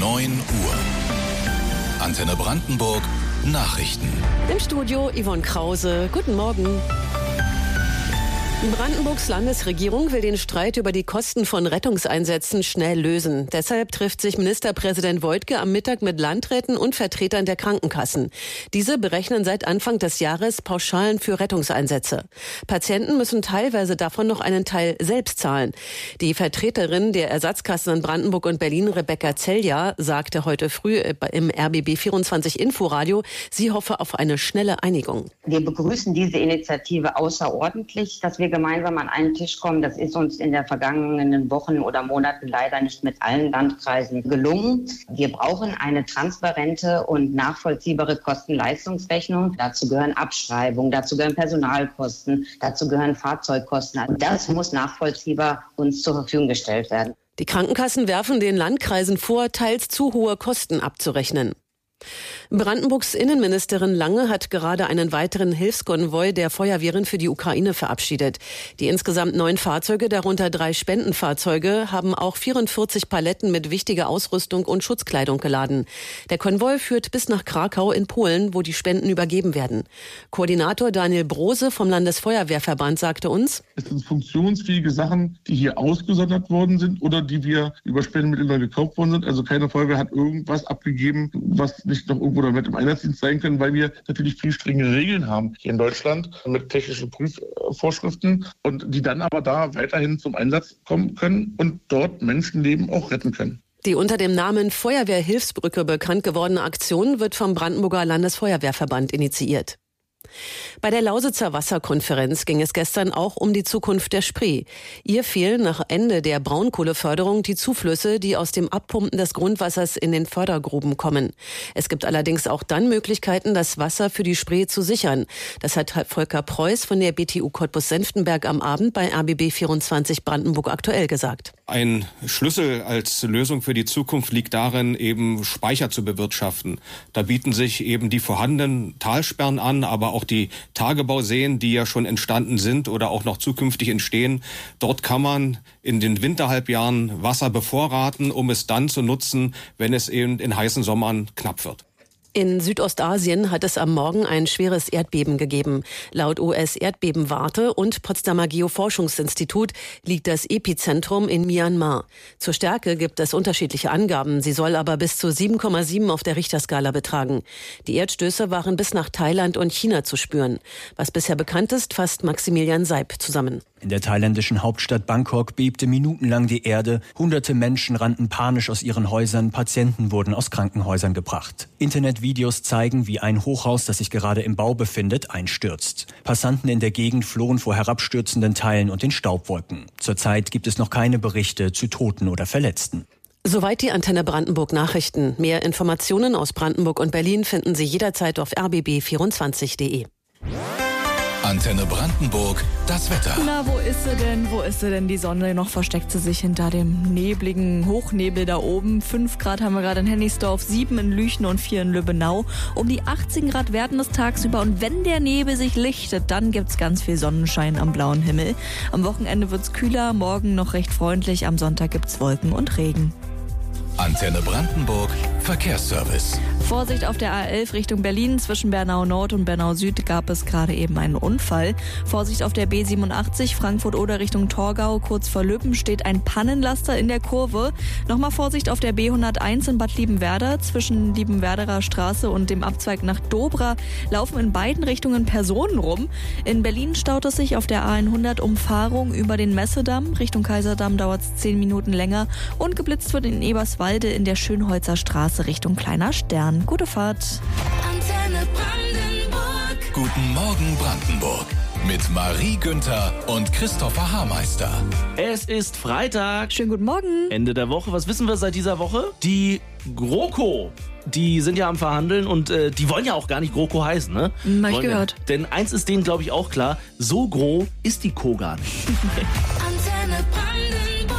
9 Uhr. Antenne Brandenburg Nachrichten. Im Studio Yvonne Krause. Guten Morgen. Brandenburgs Landesregierung will den Streit über die Kosten von Rettungseinsätzen schnell lösen. Deshalb trifft sich Ministerpräsident Woidke am Mittag mit Landräten und Vertretern der Krankenkassen. Diese berechnen seit Anfang des Jahres Pauschalen für Rettungseinsätze. Patienten müssen teilweise davon noch einen Teil selbst zahlen. Die Vertreterin der Ersatzkassen in Brandenburg und Berlin, Rebecca Zelja, sagte heute früh im RBB24 Inforadio, sie hoffe auf eine schnelle Einigung. Wir begrüßen diese Initiative außerordentlich, dass wir gemeinsam an einen Tisch kommen. Das ist uns in der vergangenen Wochen oder Monaten leider nicht mit allen Landkreisen gelungen. Wir brauchen eine transparente und nachvollziehbare Kosten-Leistungsrechnung. Dazu gehören Abschreibungen, dazu gehören Personalkosten, dazu gehören Fahrzeugkosten. Und das muss nachvollziehbar uns zur Verfügung gestellt werden. Die Krankenkassen werfen den Landkreisen vor, teils zu hohe Kosten abzurechnen. Brandenburgs Innenministerin Lange hat gerade einen weiteren Hilfskonvoi der Feuerwehren für die Ukraine verabschiedet. Die insgesamt 9 Fahrzeuge, darunter 3 Spendenfahrzeuge, haben auch 44 Paletten mit wichtiger Ausrüstung und Schutzkleidung geladen. Der Konvoi führt bis nach Krakau in Polen, wo die Spenden übergeben werden. Koordinator Daniel Brose vom Landesfeuerwehrverband sagte uns: Es sind funktionsfähige Sachen, die hier ausgesondert worden sind oder die wir über Spendenmittel neu gekauft worden sind. Also keine Feuerwehr hat irgendwas abgegeben, was nicht noch irgendwo damit im Einsatzdienst sein können, weil wir natürlich viel strenge Regeln haben hier in Deutschland mit technischen Prüfvorschriften und die dann aber da weiterhin zum Einsatz kommen können und dort Menschenleben auch retten können. Die unter dem Namen Feuerwehrhilfsbrücke bekannt gewordene Aktion wird vom Brandenburger Landesfeuerwehrverband initiiert. Bei der Lausitzer Wasserkonferenz ging es gestern auch um die Zukunft der Spree. Ihr fehlen nach Ende der Braunkohleförderung die Zuflüsse, die aus dem Abpumpen des Grundwassers in den Fördergruben kommen. Es gibt allerdings auch dann Möglichkeiten, das Wasser für die Spree zu sichern. Das hat Volker Preuß von der BTU Cottbus-Senftenberg am Abend bei RBB24 Brandenburg aktuell gesagt. Ein Schlüssel als Lösung für die Zukunft liegt darin, eben Speicher zu bewirtschaften. Da bieten sich eben die vorhandenen Talsperren an, aber auch die Tagebauseen, die ja schon entstanden sind oder auch noch zukünftig entstehen. Dort kann man in den Winterhalbjahren Wasser bevorraten, um es dann zu nutzen, wenn es eben in heißen Sommern knapp wird. In Südostasien hat es am Morgen ein schweres Erdbeben gegeben. Laut US-Erdbebenwarte und Potsdamer Geoforschungsinstitut liegt das Epizentrum in Myanmar. Zur Stärke gibt es unterschiedliche Angaben. Sie soll aber bis zu 7,7 auf der Richterskala betragen. Die Erdstöße waren bis nach Thailand und China zu spüren. Was bisher bekannt ist, fasst Maximilian Seib zusammen. In der thailändischen Hauptstadt Bangkok bebte minutenlang die Erde. Hunderte Menschen rannten panisch aus ihren Häusern. Patienten wurden aus Krankenhäusern gebracht. Internetvideos zeigen, wie ein Hochhaus, das sich gerade im Bau befindet, einstürzt. Passanten in der Gegend flohen vor herabstürzenden Teilen und den Staubwolken. Zurzeit gibt es noch keine Berichte zu Toten oder Verletzten. Soweit die Antenne Brandenburg Nachrichten. Mehr Informationen aus Brandenburg und Berlin finden Sie jederzeit auf rbb24.de. Antenne Brandenburg, das Wetter. Na, wo ist sie denn? Wo ist sie denn, die Sonne? Noch versteckt sie sich hinter dem nebligen Hochnebel da oben. 5 Grad haben wir gerade in Hennigsdorf, 7 in Lüchen und 4 in Lübbenau. Um die 18 Grad werden es tagsüber. Und wenn der Nebel sich lichtet, dann gibt's ganz viel Sonnenschein am blauen Himmel. Am Wochenende wird's kühler, morgen noch recht freundlich. Am Sonntag gibt's Wolken und Regen. Antenne Brandenburg, Verkehrsservice. Vorsicht auf der A11 Richtung Berlin. Zwischen Bernau Nord und Bernau Süd gab es gerade eben einen Unfall. Vorsicht auf der B87 Frankfurt-Oder Richtung Torgau. Kurz vor Lübben steht ein Pannenlaster in der Kurve. Nochmal Vorsicht auf der B101 in Bad Liebenwerda. Zwischen Liebenwerderer Straße und dem Abzweig nach Dobra laufen in beiden Richtungen Personen rum. In Berlin staut es sich auf der A100 Umfahrung über den Messedamm. Richtung Kaiserdamm dauert es 10 Minuten länger. Und geblitzt wird in Eberswalde in der Schönholzer Straße Richtung Kleiner Stern. Gute Fahrt. Antenne Brandenburg. Guten Morgen Brandenburg. Mit Marie Günther und Christopher Haarmeister. Es ist Freitag. Schönen guten Morgen. Ende der Woche. Was wissen wir seit dieser Woche? Die GroKo. Die sind ja am Verhandeln und die wollen ja auch gar nicht GroKo heißen, ne? Hab ich gehört. Denn eins ist denen, glaube ich, auch klar. So groß ist die Co gar nicht. Antenne Brandenburg.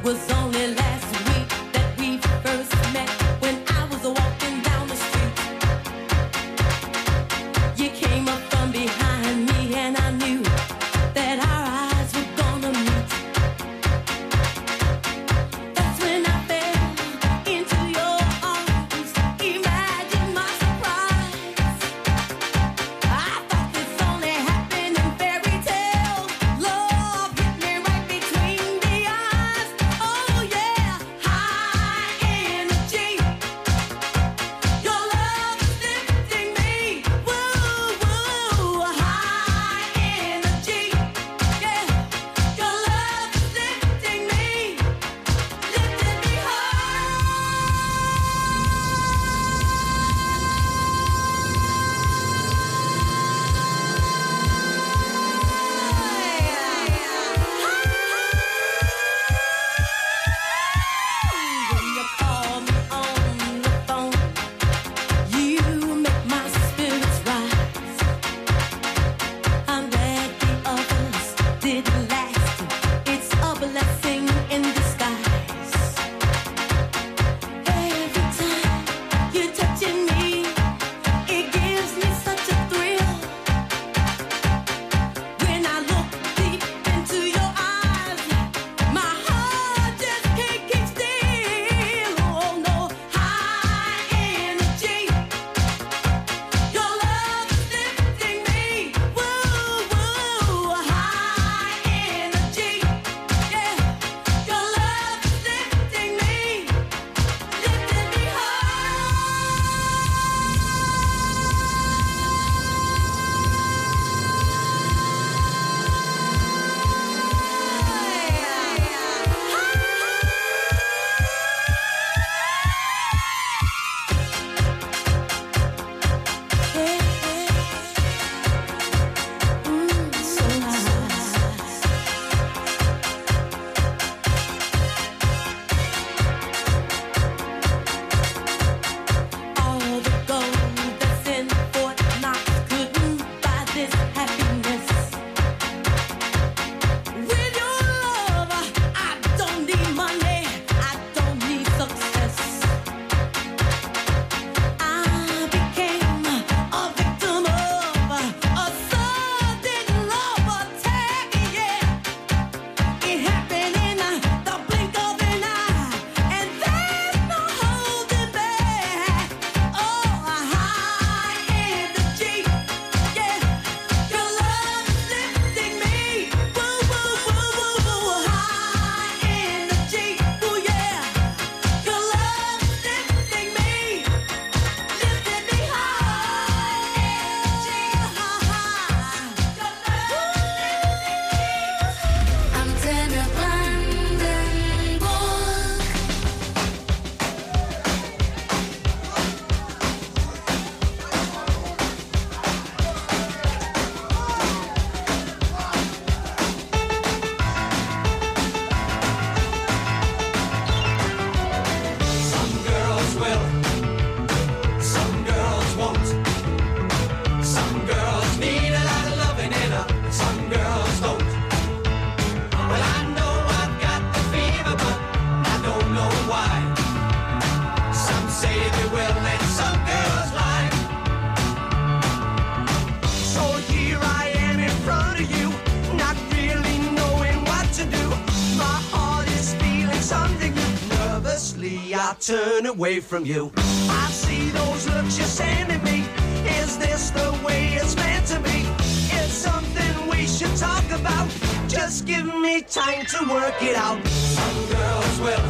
turn away from you. I see those looks you're sending me. Is this the way it's meant to be? It's something we should talk about. Just give me time to work it out. Some girls will,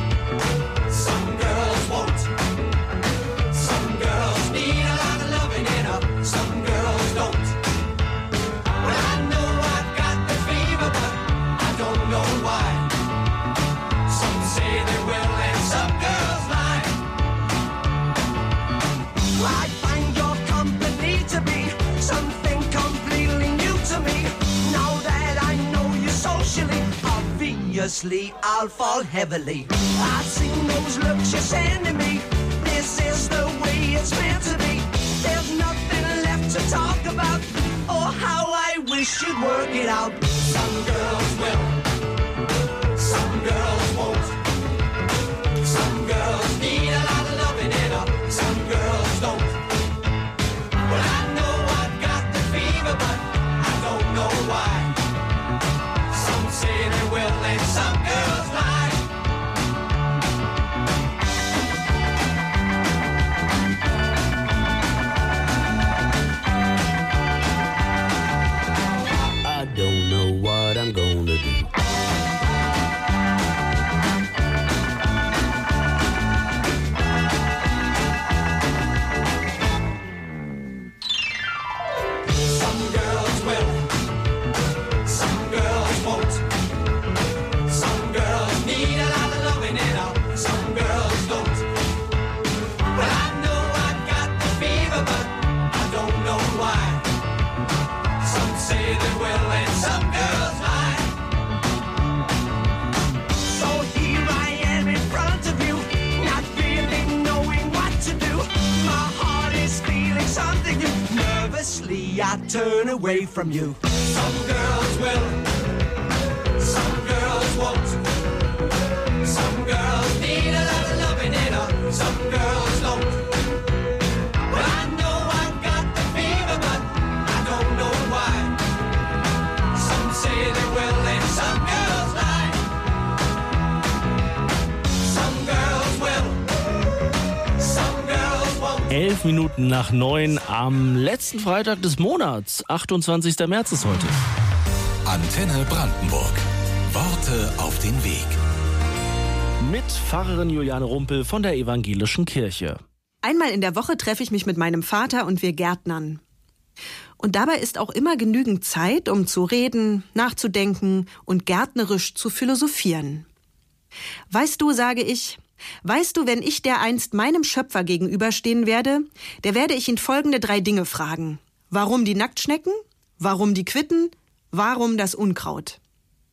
some girls won't. Some girls need a lot of loving in her, some girls don't. Well, I know I've got the fever, but I don't know why. Some say they will and some girls lie. I find your company to be something completely new to me. Now that I know you socially, obviously I'll fall heavily. I've seen those looks you're sending me. This is the way it's meant to be. There's nothing left to talk about. Oh, how I wish you'd work it out. Some girls will, some girls won't. turn away from you. Some girls will, some girls won't. Some girls need a lot of loving in her, some girls don't. Well, I know I've got the fever, but I don't know why. Some say they will and some girls lie. Some girls will, some girls won't. 11 Minuten nach 9 am letzten Freitag des Monats. 28. März ist heute. Antenne Brandenburg. Worte auf den Weg. Mit Pfarrerin Juliane Rumpel von der Evangelischen Kirche. Einmal in der Woche treffe ich mich mit meinem Vater und wir gärtnern. Und dabei ist auch immer genügend Zeit, um zu reden, nachzudenken und gärtnerisch zu philosophieren. Weißt du, sage ich, weißt du, wenn ich dereinst meinem Schöpfer gegenüberstehen werde, der werde ich ihn folgende 3 Dinge fragen. Warum die Nacktschnecken? Warum die Quitten? Warum das Unkraut?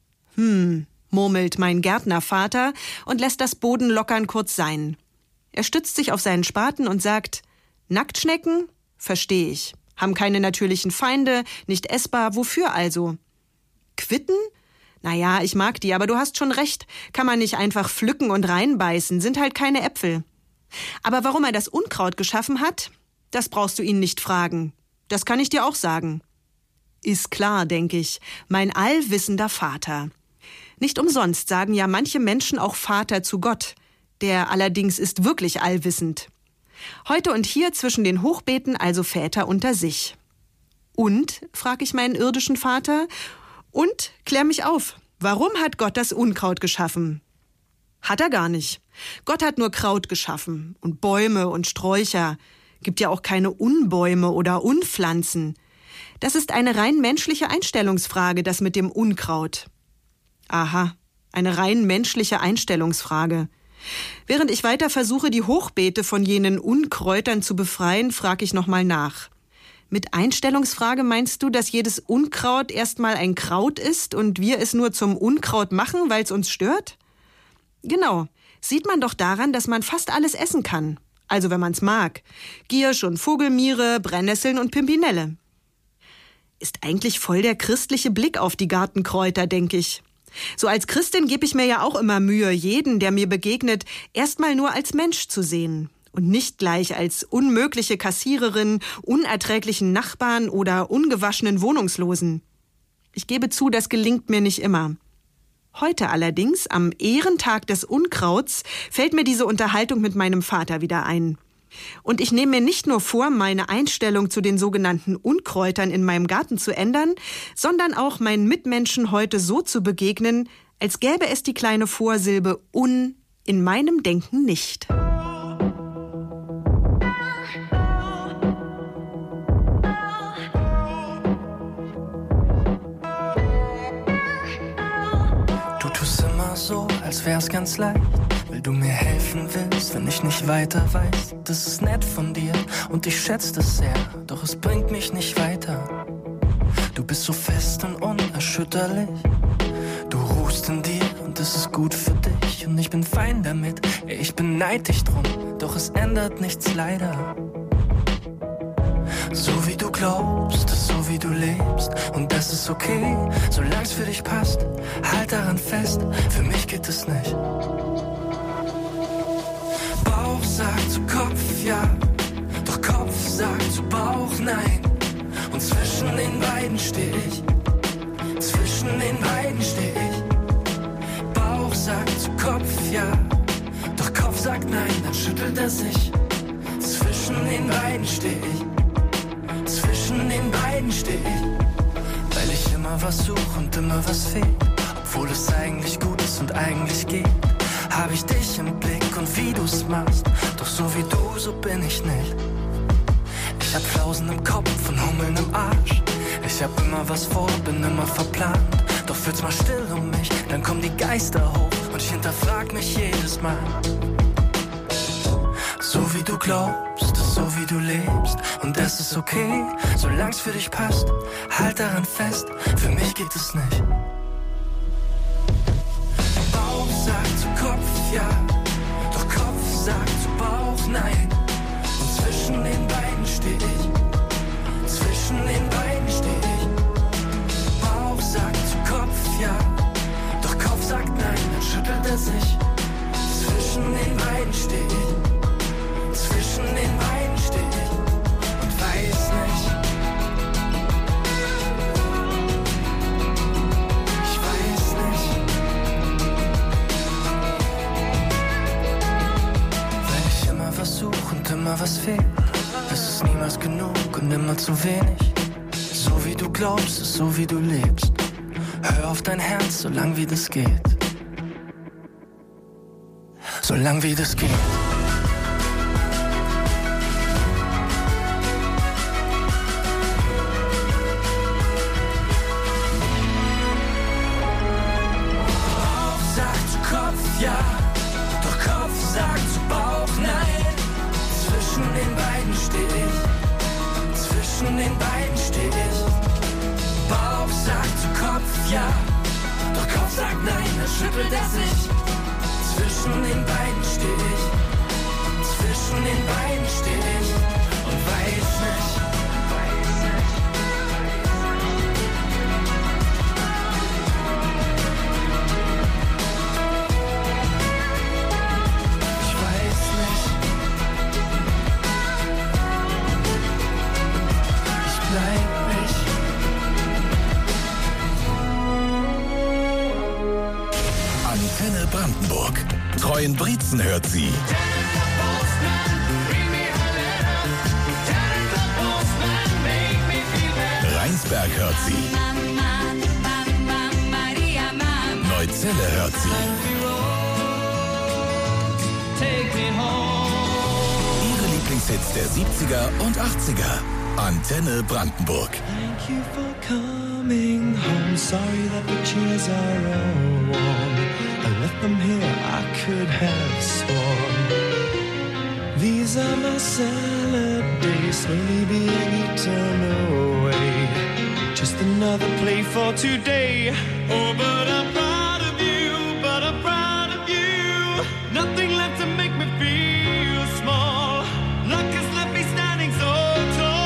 Murmelt mein Gärtnervater und lässt das Bodenlockern kurz sein. Er stützt sich auf seinen Spaten und sagt, Nacktschnecken? Verstehe ich. Haben keine natürlichen Feinde, nicht essbar, wofür also? Quitten? Naja, ich mag die, aber du hast schon recht. Kann man nicht einfach pflücken und reinbeißen, sind halt keine Äpfel. Aber warum er das Unkraut geschaffen hat, das brauchst du ihn nicht fragen. Das kann ich dir auch sagen. Ist klar, denke ich, mein allwissender Vater. Nicht umsonst sagen ja manche Menschen auch Vater zu Gott. Der allerdings ist wirklich allwissend. Heute und hier zwischen den Hochbeeten also Väter unter sich. Und, frag ich meinen irdischen Vater, und klär mich auf, warum hat Gott das Unkraut geschaffen? Hat er gar nicht. Gott hat nur Kraut geschaffen und Bäume und Sträucher. Gibt ja auch keine Unbäume oder Unpflanzen. Das ist eine rein menschliche Einstellungsfrage, das mit dem Unkraut. Aha, eine rein menschliche Einstellungsfrage. Während ich weiter versuche, die Hochbeete von jenen Unkräutern zu befreien, frage ich nochmal nach. Mit Einstellungsfrage meinst du, dass jedes Unkraut erstmal ein Kraut ist und wir es nur zum Unkraut machen, weil es uns stört? Genau, sieht man doch daran, dass man fast alles essen kann. Also wenn man es mag. Giersch und Vogelmiere, Brennnesseln und Pimpinelle. Ist eigentlich voll der christliche Blick auf die Gartenkräuter, denke ich. So als Christin gebe ich mir ja auch immer Mühe, jeden, der mir begegnet, erstmal nur als Mensch zu sehen und nicht gleich als unmögliche Kassiererin, unerträglichen Nachbarn oder ungewaschenen Wohnungslosen. Ich gebe zu, das gelingt mir nicht immer. Heute allerdings, am Ehrentag des Unkrauts, fällt mir diese Unterhaltung mit meinem Vater wieder ein. Und ich nehme mir nicht nur vor, meine Einstellung zu den sogenannten Unkräutern in meinem Garten zu ändern, sondern auch meinen Mitmenschen heute so zu begegnen, als gäbe es die kleine Vorsilbe un in meinem Denken nicht. Du tust immer so, als wär's ganz leicht. Weil du mir helfen willst, wenn ich nicht weiter weiß. Das ist nett von dir und ich schätze das sehr, doch es bringt mich nicht weiter. Du bist so fest und unerschütterlich. Du ruhst in dir und das ist gut für dich. Und ich bin fein damit, ich beneid dich drum, doch es ändert nichts leider. So wie du glaubst, so wie du lebst. Und das ist okay, solang's für dich passt. Halt daran fest, für mich geht es nicht. Bauch sagt zu Kopf, ja, doch Kopf sagt zu Bauch, nein. Und zwischen den beiden steh ich, zwischen den beiden steh ich. Bauch sagt zu Kopf, ja, doch Kopf sagt nein, dann schüttelt er sich. Zwischen den beiden steh ich, zwischen den beiden steh ich. Weil ich immer was such und immer was fehlt, obwohl es eigentlich gut ist und eigentlich geht. Hab ich dich im Blick und wie du's machst, doch so wie du, so bin ich nicht. Ich hab Flausen im Kopf und Hummeln im Arsch. Ich hab immer was vor, bin immer verplant. Doch wird's mal still um mich, dann kommen die Geister hoch und ich hinterfrag mich jedes Mal. So wie du glaubst, so wie du lebst. Und das ist okay, solang's für dich passt. Halt daran fest, für mich geht es nicht. Bauch sagt zu Kopf, ja, doch Kopf sagt zu Bauch, nein. Und zwischen den beiden steh ich, zwischen den beiden steh ich. Zwischen den beiden stehe ich, zwischen den beiden stehe ich und weiß nicht. Ich weiß nicht. Weil ich immer was suche und immer was fehlt. Es ist niemals genug und immer zu wenig. So wie du glaubst, ist so wie du lebst. Hör auf dein Herz, solang wie das geht. Solang wie das geht. Bauch sagt zu Kopf ja, doch Kopf sagt zu Bauch nein. Zwischen den beiden stehe ich, zwischen den beiden stehe ich. Bauch sagt zu Kopf ja, doch Kopf sagt nein, dann schüttelt er sich. Zwischen den beiden stehe ich, zwischen den beiden stehe ich und weiß nicht. Ich weiß nicht. Ich bleib nicht. Antenne Brandenburg. Treuen Brietzen hört sie. Rheinsberg hört sie. Neuzelle hört sie. Ihre Lieblingshits der 70er und 80er. Antenne Brandenburg. Thank you for coming home. Sorry that the chairs are all warm. I left them here, I could have sworn. These are my salad days, slowly being eaten away. Just another play for today. Oh, but I'm proud of you, but I'm proud of you. Nothing left to make me feel small. Luck has left me standing so tall.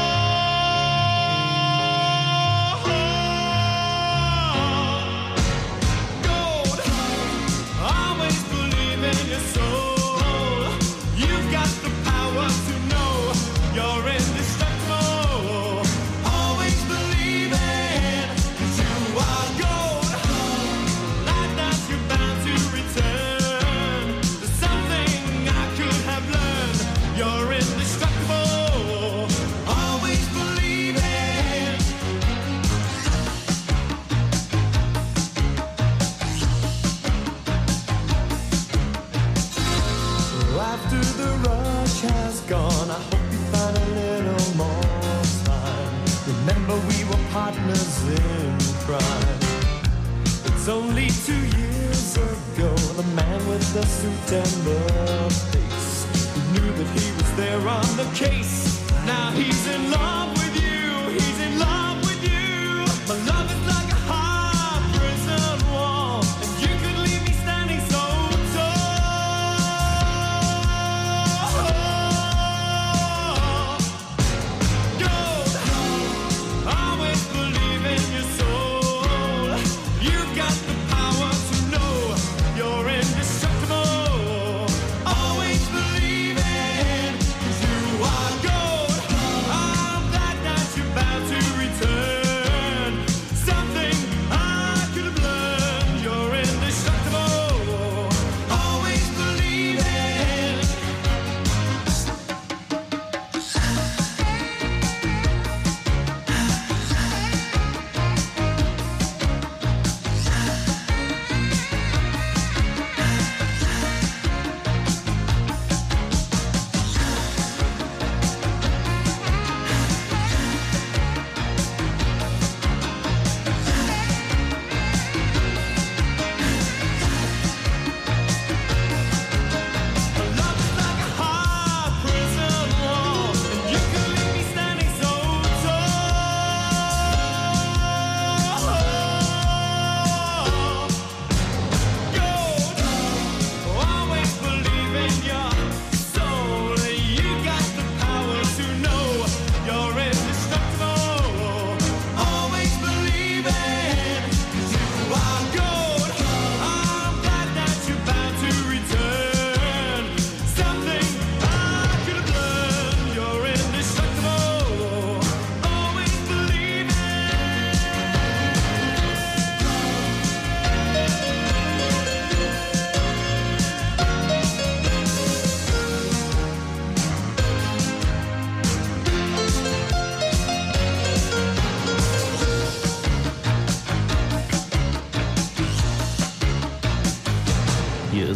Gold, always believe in your soul. You've got the power to know you're indestructible. Always believe it, 'cause you are gold. Like that you're bound to return. There's something I could have learned. You're indestructible. Always believe it. So after the rush has gone, I hope you find a little more time. Remember we were partners in crime. It's only 2 years ago, the man with the suit and the face, who knew that he was there on the case. Now he's in love with you, he's in love with you. My love is like a hard prison wall, and you could leave me standing so tall. Gold, always believe in your soul. You've got the power to know you're indestructible. Always believe it, 'cause you are gold. I'm that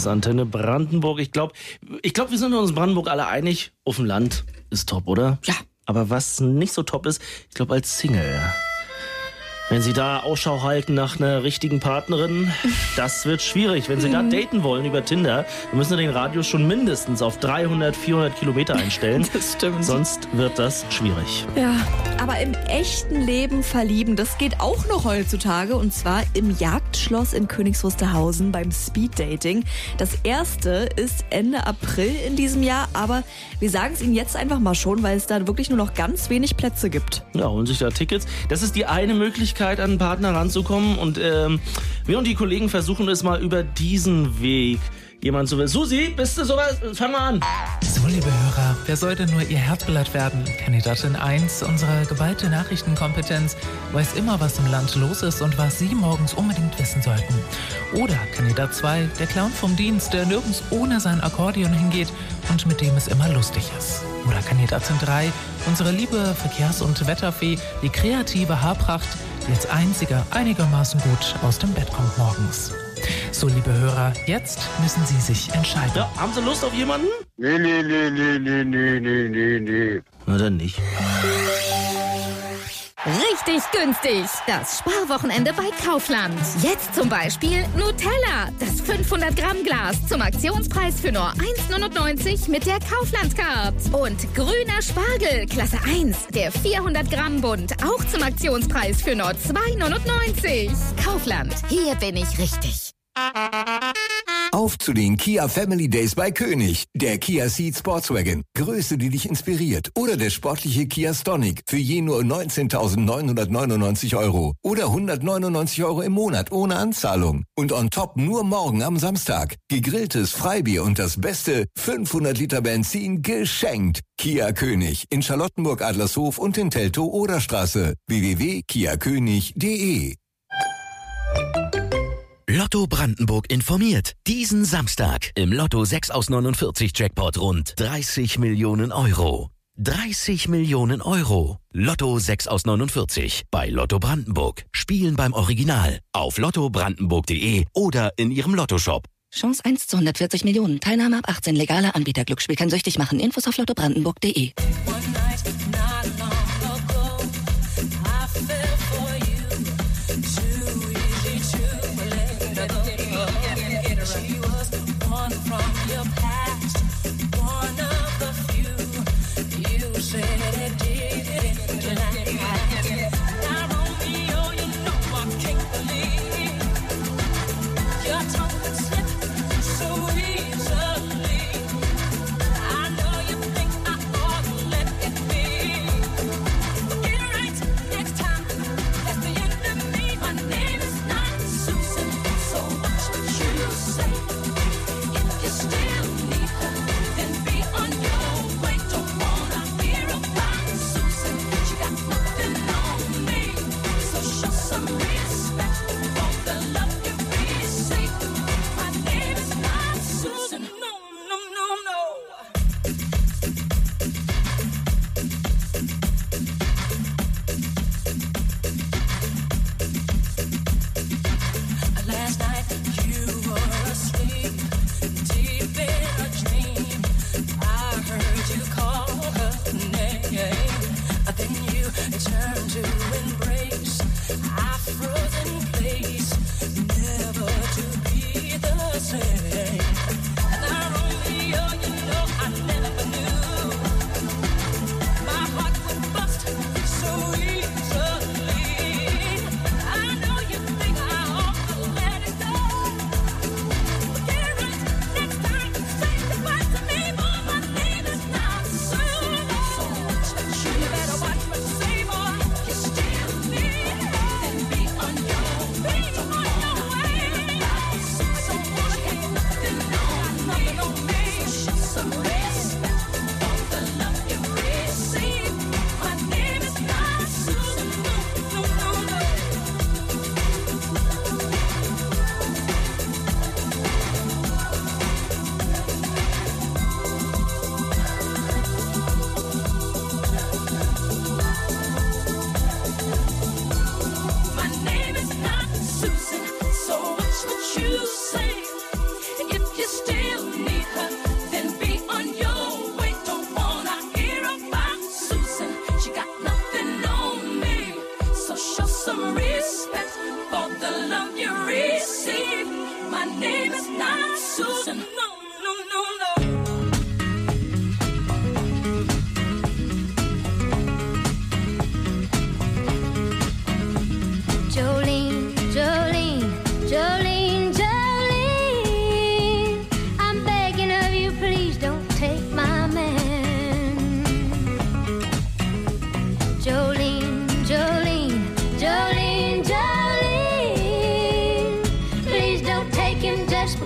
ist Antenne Brandenburg. Ich glaube, wir sind uns in Brandenburg alle einig, auf dem Land ist top, oder? Ja. Aber was nicht so top ist, ich glaube als Single. Wenn Sie da Ausschau halten nach einer richtigen Partnerin, das wird schwierig. Wenn Sie da daten wollen über Tinder, dann müssen Sie den Radius schon mindestens auf 300, 400 Kilometer einstellen. Das stimmt. Sonst wird das schwierig. Ja, aber im echten Leben verlieben, das geht auch noch heutzutage. Und zwar im Jagdschloss in Königs Wusterhausen beim Speeddating. Das erste ist Ende April in diesem Jahr, aber wir sagen es Ihnen jetzt einfach mal schon, weil es da wirklich nur noch ganz wenig Plätze gibt. Ja, holen sich da Tickets. Das ist die eine Möglichkeit, an einen Partner ranzukommen. Und wir und die Kollegen versuchen es mal über diesen Weg. Jemand so will. Susi, bist du sowas? Fang mal an. So, liebe Hörer, wer sollte nur Ihr Herzblatt werden? Kandidatin 1, unsere geballte Nachrichtenkompetenz, weiß immer, was im Land los ist und was Sie morgens unbedingt wissen sollten. Oder Kandidat 2, der Clown vom Dienst, der nirgends ohne sein Akkordeon hingeht und mit dem es immer lustig ist. Oder Kandidatin 3, unsere liebe Verkehrs- und Wetterfee, die kreative Haarpracht, die als einziger einigermaßen gut aus dem Bett kommt morgens. So, liebe Hörer, jetzt müssen Sie sich entscheiden. Ja, haben Sie Lust auf jemanden? Nee. Na dann nicht. Richtig günstig. Das Sparwochenende bei Kaufland. Jetzt zum Beispiel Nutella. Das 500 Gramm Glas zum Aktionspreis für nur 1,99 mit der Kaufland-Card. Und grüner Spargel, Klasse 1. Der 400 Gramm Bund. Auch zum Aktionspreis für nur 2,99. Kaufland. Hier bin ich richtig. Auf zu den Kia Family Days bei König. Der Kia Ceed Sportswagen. Größe, die dich inspiriert. Oder der sportliche Kia Stonic für je nur 19.999 €. Oder 199 € im Monat ohne Anzahlung. Und on top nur morgen am Samstag. Gegrilltes Freibier und das Beste 500 Liter Benzin geschenkt. Kia König in Charlottenburg Adlershof und in Teltow-Oderstraße. www.kiakönig.de. Lotto Brandenburg informiert. Diesen Samstag im Lotto 6 aus 49 Jackpot rund 30 Millionen €. 30 Millionen €. Lotto 6 aus 49 bei Lotto Brandenburg. Spielen beim Original auf lottobrandenburg.de oder in Ihrem Lottoshop. Chance 1 zu 140 Millionen. Teilnahme ab 18. Legaler Anbieter. Glücksspiel kann süchtig machen. Infos auf lottobrandenburg.de.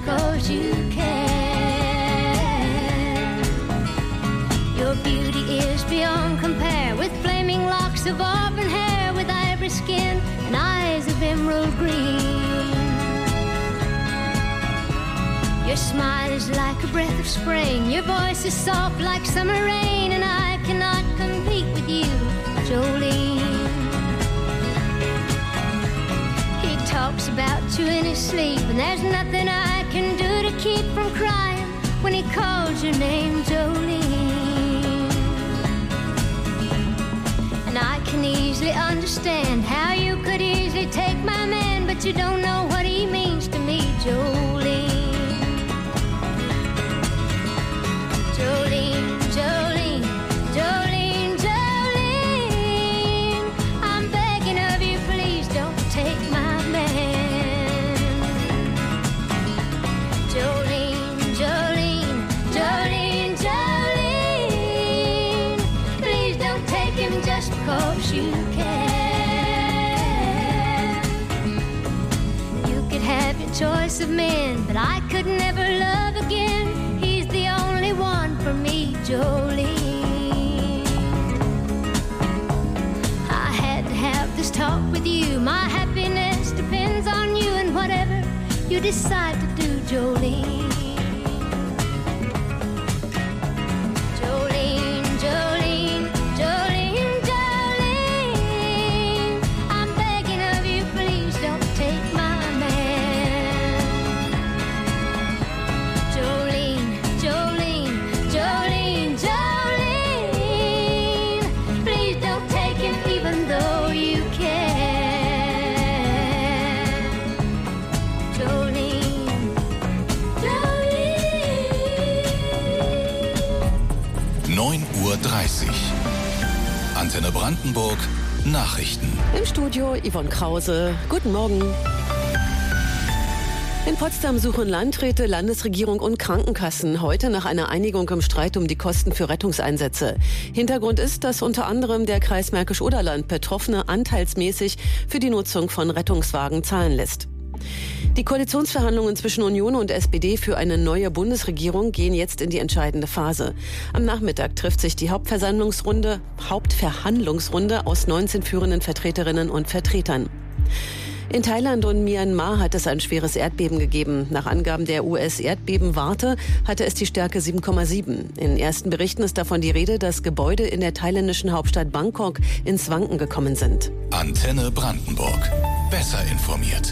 'cause you can. Your beauty is beyond compare, with flaming locks of auburn hair, with ivory skin and eyes of emerald green. Your smile is like a breath of spring, your voice is soft like summer rain, and I cannot compete with you, Jolene. He talks about you in his sleep, and there's nothing I can do to keep from crying when he calls your name, Jolene. And I can easily understand how you could easily take my man, but you don't know what he means to me, Jolene. Jolene, Jolene, Jolene, Jolene, I'm begging of you, please don't take my man. Jolene, Jolene, Jolene, Jolene, please don't take him just because you can. You could have your choice of men, but I could never love again. He's the only one for me, Jolene. I had to have this talk with you. My happiness depends on you, and whatever you decide to do, Jolene. Jolene, Jolene, Jolene, Jolene, I'm begging of you, please don't take my man. Jolene, Jolene, Jolene, Jolene, please don't take him even though you can. Jolene, Jolene. 9:30 Uhr. Antenne Brandenburg, Nachrichten. Im Studio Yvonne Krause. Guten Morgen. In Potsdam suchen Landräte, Landesregierung und Krankenkassen heute nach einer Einigung im Streit um die Kosten für Rettungseinsätze. Hintergrund ist, dass unter anderem der Kreis Märkisch-Oderland Betroffene anteilsmäßig für die Nutzung von Rettungswagen zahlen lässt. Die Koalitionsverhandlungen zwischen Union und SPD für eine neue Bundesregierung gehen jetzt in die entscheidende Phase. Am Nachmittag trifft sich die Hauptverhandlungsrunde aus 19 führenden Vertreterinnen und Vertretern. In Thailand und Myanmar hat es ein schweres Erdbeben gegeben. Nach Angaben der US-Erdbebenwarte hatte es die Stärke 7,7. In ersten Berichten ist davon die Rede, dass Gebäude in der thailändischen Hauptstadt Bangkok ins Wanken gekommen sind. Antenne Brandenburg. Besser informiert.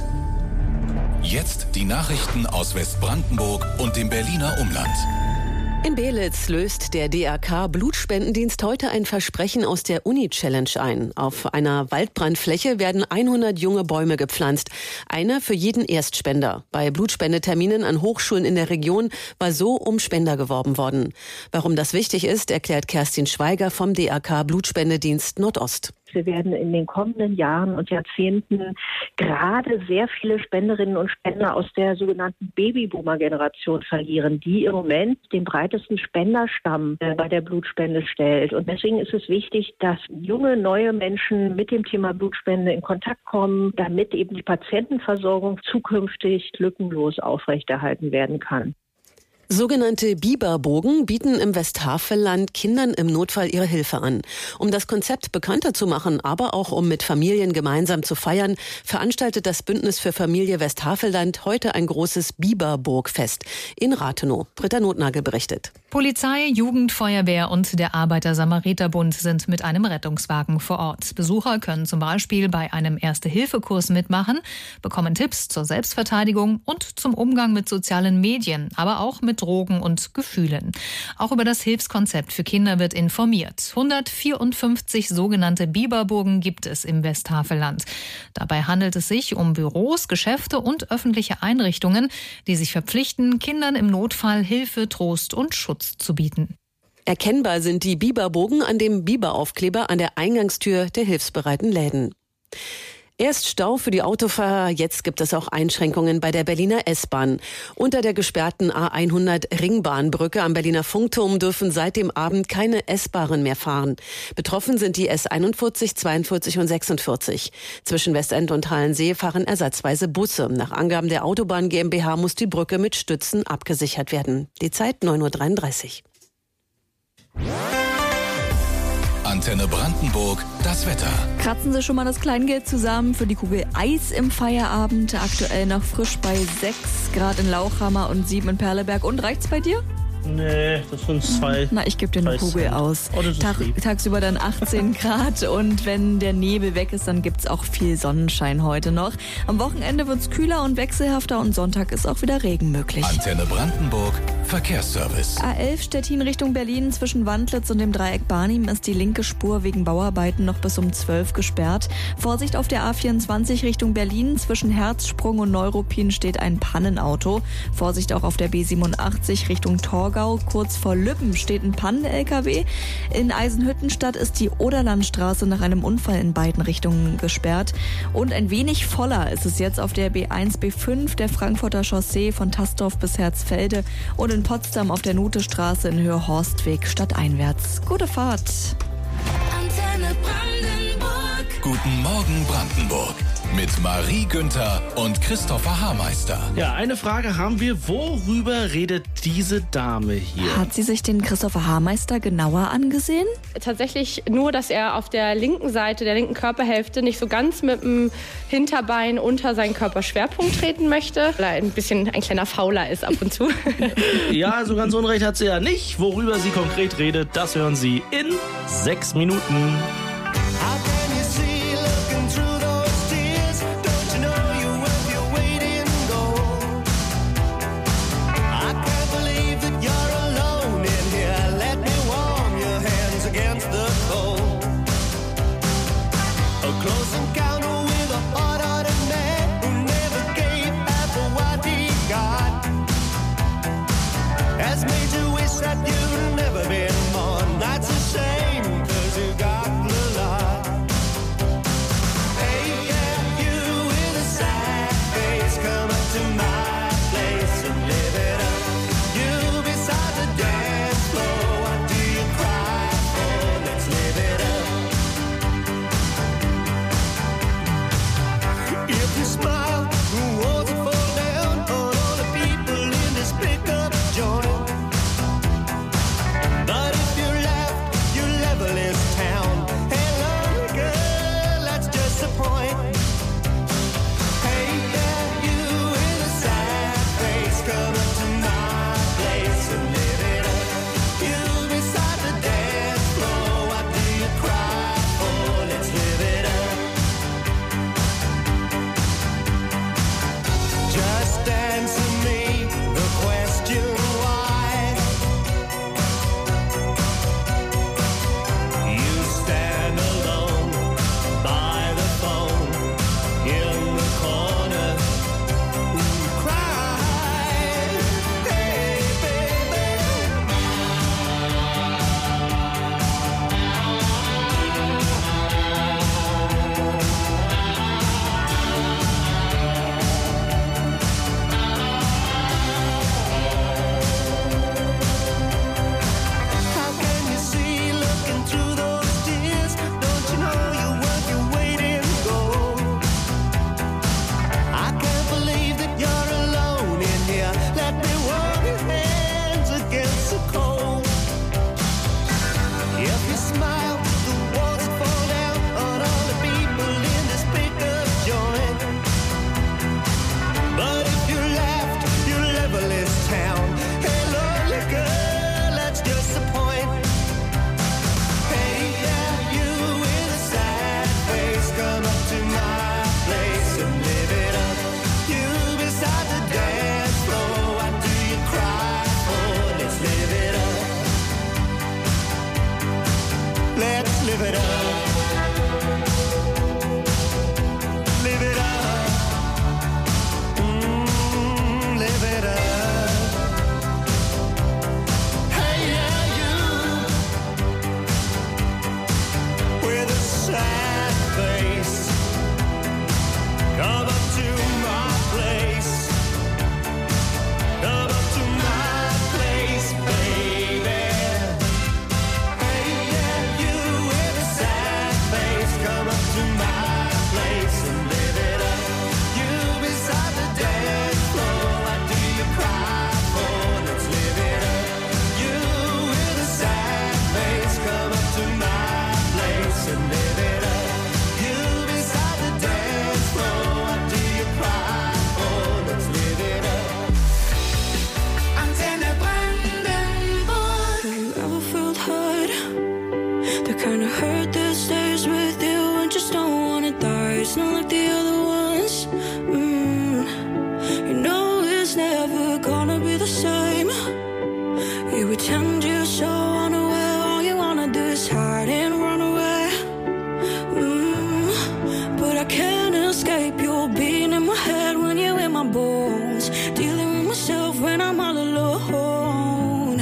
Jetzt die Nachrichten aus Westbrandenburg und dem Berliner Umland. In Belitz löst der DRK Blutspendendienst heute ein Versprechen aus der Uni-Challenge ein. Auf einer Waldbrandfläche werden 100 junge Bäume gepflanzt. Einer für jeden Erstspender. Bei Blutspendeterminen an Hochschulen in der Region war so um Spender geworben worden. Warum das wichtig ist, erklärt Kerstin Schweiger vom DRK Blutspendedienst Nordost. Wir werden in den kommenden Jahren und Jahrzehnten gerade sehr viele Spenderinnen und Spender aus der sogenannten Babyboomer-Generation verlieren, die im Moment den breitesten Spenderstamm bei der Blutspende stellt. Und deswegen ist es wichtig, dass junge, neue Menschen mit dem Thema Blutspende in Kontakt kommen, damit eben die Patientenversorgung zukünftig lückenlos aufrechterhalten werden kann. Sogenannte Biberbogen bieten im Westhavelland Kindern im Notfall ihre Hilfe an. Um das Konzept bekannter zu machen, aber auch um mit Familien gemeinsam zu feiern, veranstaltet das Bündnis für Familie Westhavelland heute ein großes Biberburgfest in Rathenow. Britta Notnagel berichtet. Polizei, Jugend, Feuerwehr und der Arbeiter-Samariter-Bund sind mit einem Rettungswagen vor Ort. Besucher können zum Beispiel bei einem Erste-Hilfe-Kurs mitmachen, bekommen Tipps zur Selbstverteidigung und zum Umgang mit sozialen Medien, aber auch mit Drogen und Gefühlen. Auch über das Hilfskonzept für Kinder wird informiert. 154 sogenannte Biberburgen gibt es im Westhavelland. Dabei handelt es sich um Büros, Geschäfte und öffentliche Einrichtungen, die sich verpflichten, Kindern im Notfall Hilfe, Trost und Schutz zu bieten. Erkennbar sind die Biberbogen an dem Biberaufkleber an der Eingangstür der hilfsbereiten Läden. Erst Stau für die Autofahrer, jetzt gibt es auch Einschränkungen bei der Berliner S-Bahn. Unter der gesperrten A100 Ringbahnbrücke am Berliner Funkturm dürfen seit dem Abend keine S-Bahnen mehr fahren. Betroffen sind die S41, 42 und 46. Zwischen Westend und Halensee fahren ersatzweise Busse. Nach Angaben der Autobahn GmbH muss die Brücke mit Stützen abgesichert werden. Die Zeit 9.33 Uhr. Antenne Brandenburg, das Wetter. Kratzen Sie schon mal das Kleingeld zusammen für die Kugel Eis im Feierabend. Aktuell noch frisch bei 6 Grad in Lauchhammer und 7 in Perleberg. Und reicht's bei dir? Nee, das sind 2. Na, ich gebe dir eine Kugel aus. Oh, Tagsüber dann 18 Grad und wenn der Nebel weg ist, dann gibt's auch viel Sonnenschein heute noch. Am Wochenende wird's kühler und wechselhafter und Sonntag ist auch wieder Regen möglich. Antenne Brandenburg, Verkehrsservice. A11 Stettin Richtung Berlin zwischen Wandlitz und dem Dreieck Barnim ist die linke Spur wegen Bauarbeiten noch bis um 12 gesperrt. Vorsicht auf der A24 Richtung Berlin zwischen Herzsprung und Neuruppin steht ein Pannenauto. Vorsicht auch auf der B87 Richtung Torgau. Kurz vor Lübben steht ein Pannen-LKW. In Eisenhüttenstadt ist die Oderlandstraße nach einem Unfall in beiden Richtungen gesperrt. Und ein wenig voller ist es jetzt auf der B1, B5 der Frankfurter Chaussee von Tastorf bis Herzfelde und in Potsdam auf der Nutestraße in Höhe Horstweg stadteinwärts. Gute Fahrt. Antenne Brandenburg. Guten Morgen Brandenburg. Mit Marie Günther und Christopher Haarmeister. Ja, eine Frage haben wir. Worüber redet diese Dame hier? Hat sie sich den Christopher Haarmeister genauer angesehen? Tatsächlich nur, dass er auf der linken Seite, der linken Körperhälfte, nicht so ganz mit dem Hinterbein unter seinen Körperschwerpunkt treten möchte, weil er ein kleiner Fauler ist ab und zu. Ja, so ganz unrecht hat sie ja nicht. Worüber sie konkret redet, das hören Sie in 6 Minuten. That you've never been born. That's a shame, 'cause you got blue. You pretend you're so unaware, all you wanna do is hide and run away. But I can't escape your being in my head when you're in my bones. Dealing with myself when I'm all alone.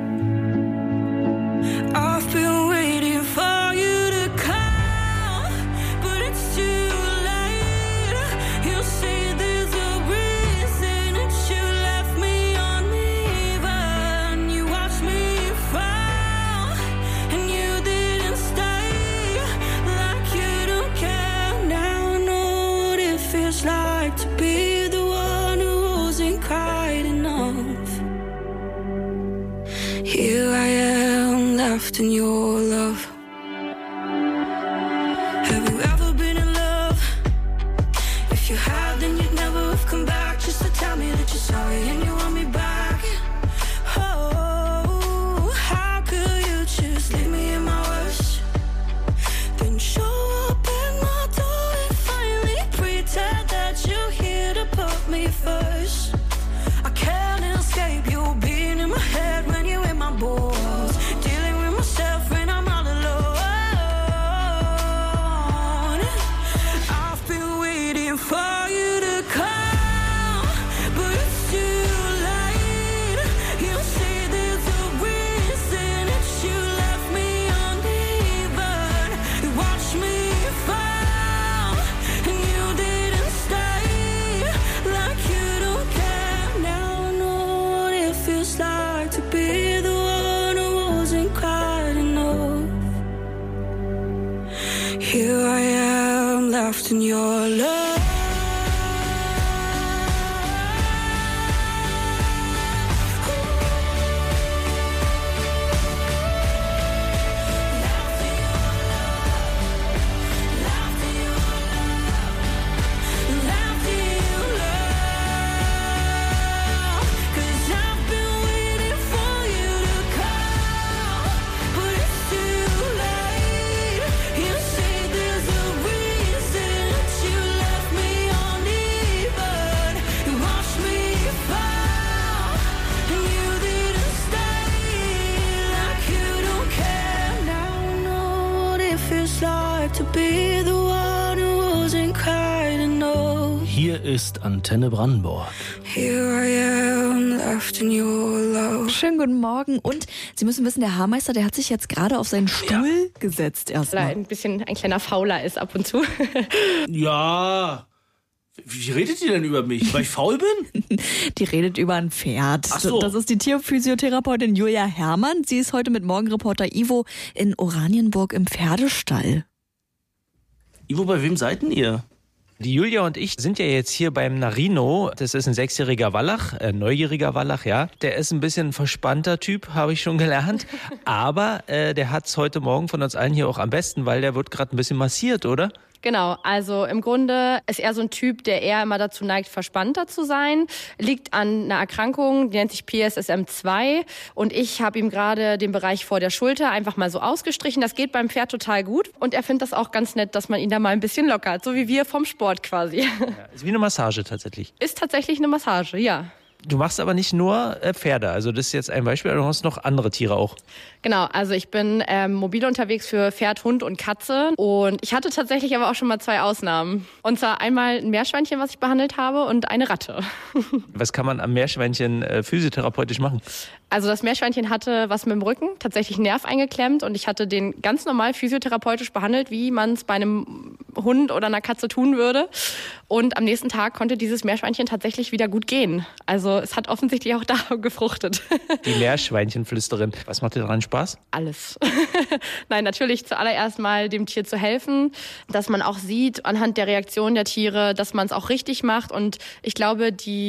I've been waiting for you to come, but it's too late. You say there's a reason that you left me uneven. You watched me fall, and you didn't stay. Like you don't care. Now I know what it feels like to be the one who wasn't quite enough. Here I am, left in your love. Have you ever been in love? If you have, then you'd never have come back just to tell me that you're sorry and you want me back. Oh, how could you just leave me in my worst? Then show up at my door and finally pretend that you're here to put me first. I can't escape you being in my head when you're in my bones. Dealing with myself when I'm all alone. I've been waiting for you to come, but it's too late. You say there's a reason that you left me uneven. You watched me fall, and you didn't stay. Like you don't care. Now I know what it feels like to be the one who wasn't quite enough. Here I am, left in your love. To be the one who wasn't quite enough. Hier ist Antenne Brandenburg. Here I am, left in your love. Schönen guten Morgen. Und Sie müssen wissen, der Haarmeister, der hat sich jetzt gerade auf seinen Stuhl gesetzt erstmal. Weil er ein bisschen ein kleiner Fauler ist ab und zu. Ja. Wie redet die denn über mich? Weil ich faul bin? Die redet über ein Pferd. Ach so. Das ist die Tierphysiotherapeutin Julia Herrmann. Sie ist heute mit Morgenreporter Ivo in Oranienburg im Pferdestall. Ivo, bei wem seid denn ihr? Die Julia und ich sind ja jetzt hier beim Narino. Das ist ein 6-jähriger Wallach, neugieриger Wallach, ja. Der ist ein bisschen ein verspannter Typ, habe ich schon gelernt. Aber der hat's heute Morgen von uns allen hier auch am besten, weil der wird gerade ein bisschen massiert, oder? Genau, also im Grunde ist er so ein Typ, der eher immer dazu neigt, verspannter zu sein. Liegt an einer Erkrankung, die nennt sich PSSM2. Und ich habe ihm gerade den Bereich vor der Schulter einfach mal so ausgestrichen. Das geht beim Pferd total gut. Und er findet das auch ganz nett, dass man ihn da mal ein bisschen lockert. So wie wir vom Sport quasi. Ja, ist wie eine Massage tatsächlich. Ist tatsächlich eine Massage, ja. Du machst aber nicht nur Pferde, also das ist jetzt ein Beispiel, du hast noch andere Tiere auch. Genau, also ich bin mobil unterwegs für Pferd, Hund und Katze und ich hatte tatsächlich aber auch schon mal 2 Ausnahmen. Und zwar einmal ein Meerschweinchen, was ich behandelt habe und eine Ratte. Was kann man am Meerschweinchen physiotherapeutisch machen? Also das Meerschweinchen hatte was mit dem Rücken, tatsächlich einen Nerv eingeklemmt und ich hatte den ganz normal physiotherapeutisch behandelt, wie man es bei einem Hund oder einer Katze tun würde. Und am nächsten Tag konnte dieses Meerschweinchen tatsächlich wieder gut gehen. Also es hat offensichtlich auch da gefruchtet. Die Meerschweinchenflüsterin. Was macht dir daran Spaß? Alles. Nein, natürlich zuallererst mal dem Tier zu helfen, dass man auch sieht anhand der Reaktion der Tiere, dass man es auch richtig macht. Und ich glaube,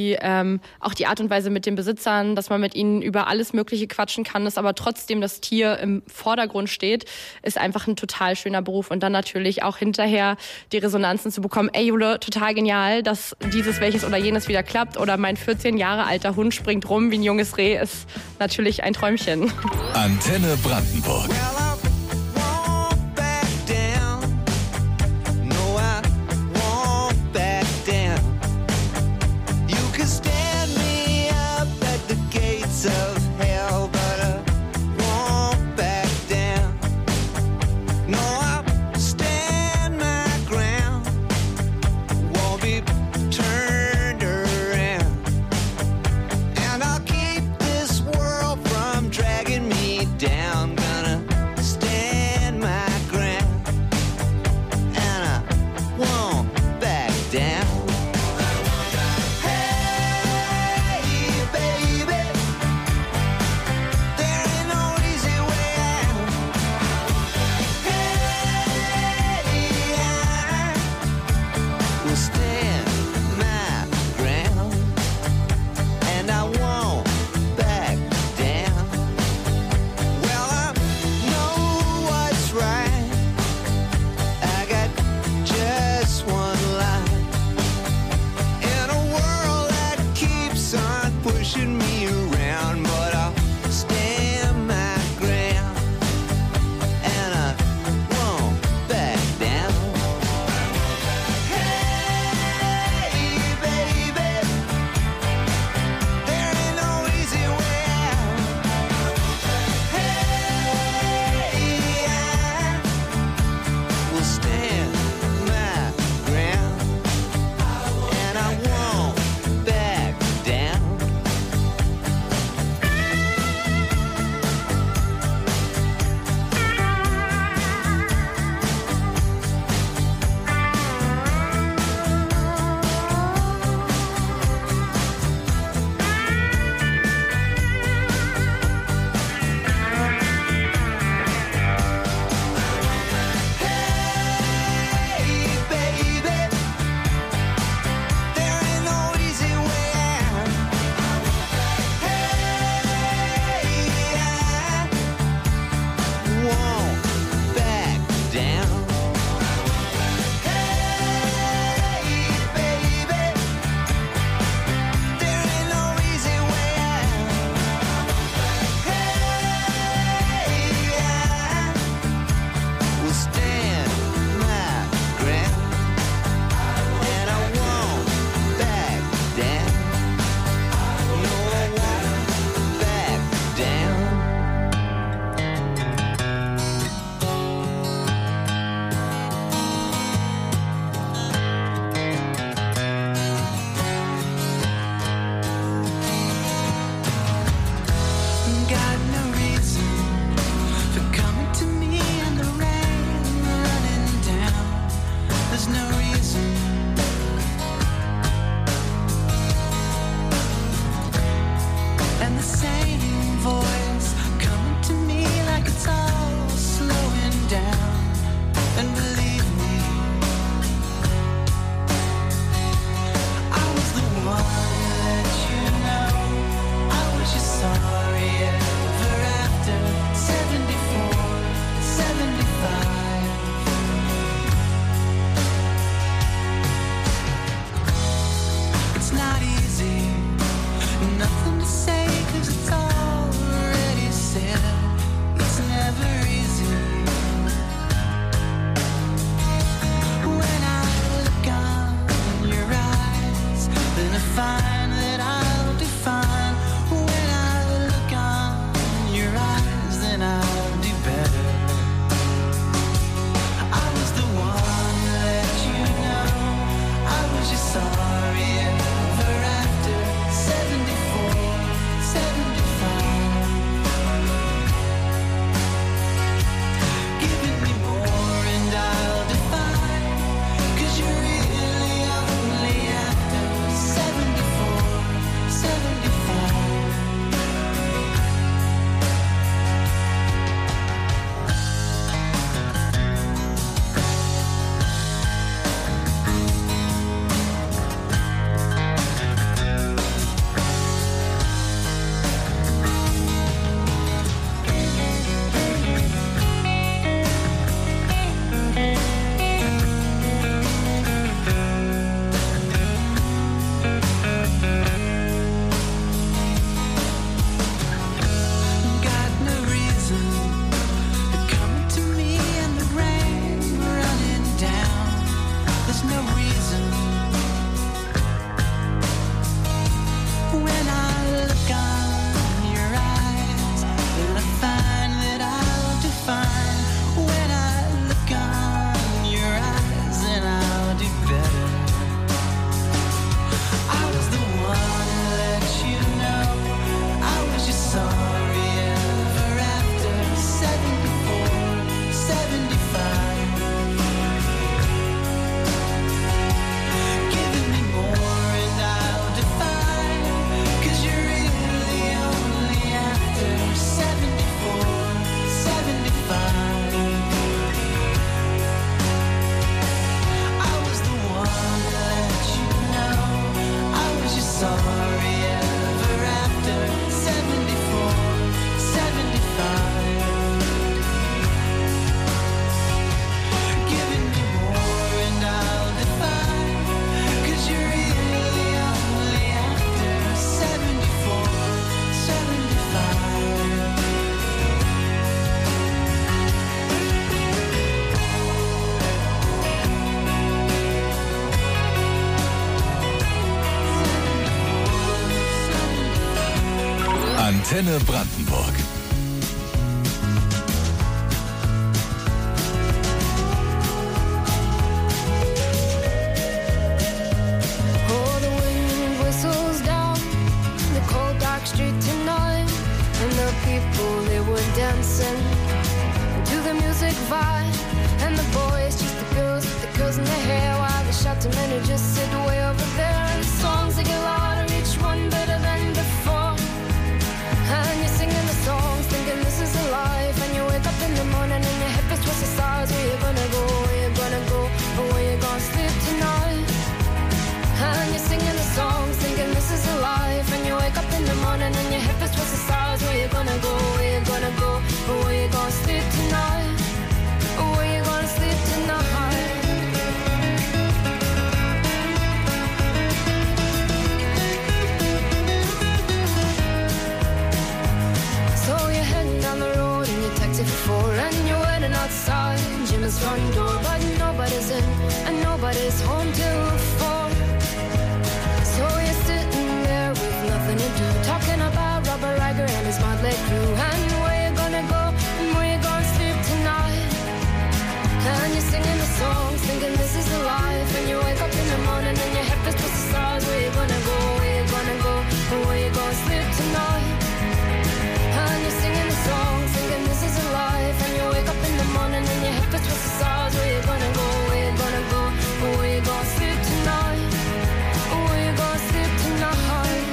auch die Art und Weise mit den Besitzern, dass man mit ihnen über alles Mögliche quatschen kann, dass aber trotzdem das Tier im Vordergrund steht, ist einfach ein total schöner Beruf. Und dann natürlich auch hinterher die Resonanzen zu bekommen, ey Jule, total genial, dass dieses, welches oder jenes wieder klappt oder mein 14 Jahre alter Hund springt rum wie ein junges Reh, ist natürlich ein Träumchen. Antenne Brandenburg. You can stand me up at the gates of hell, but Antenne Brandenburg. Oh, the wind whistles down the cold dark street tonight, and the people, they were dancing to the music vibe, and the boys just the girls with the girls in their hair, while the shouting men who just sit way over there, and the songs they get louder, each one better than before, and you're singing the songs thinking this is a life, and you wake up in the morning and your head is towards the stars. Where you gonna go, where you gonna go, or where you gonna sleep tonight? And you're singing the songs thinking this is a life, and you wake up in the morning and your head is towards the stars. Where you gonna go, where you gonna go, or where you gonna sleep tonight, or where you gonna sleep tonight? So you're heading down the road in your taxi for 4, and you're waiting outside Jim's front door, but nobody's in and nobody's home till 4. So you're sitting there with nothing to do, talking about Robert Riger and his motley crew, and where you gonna go and where you gonna sleep tonight. And you're singing the songs thinking this is a life, and you wake up in the morning and your head is towards the stars. Where you gonna go, where you gonna go, and where you gonna sleep tonight. And you're singing the songs thinking this is a life, and you wake up in the morning and your head is towards the stars. Where you gonna go, where you gonna go, and where you gonna sleep tonight, or where you gonna sleep tonight.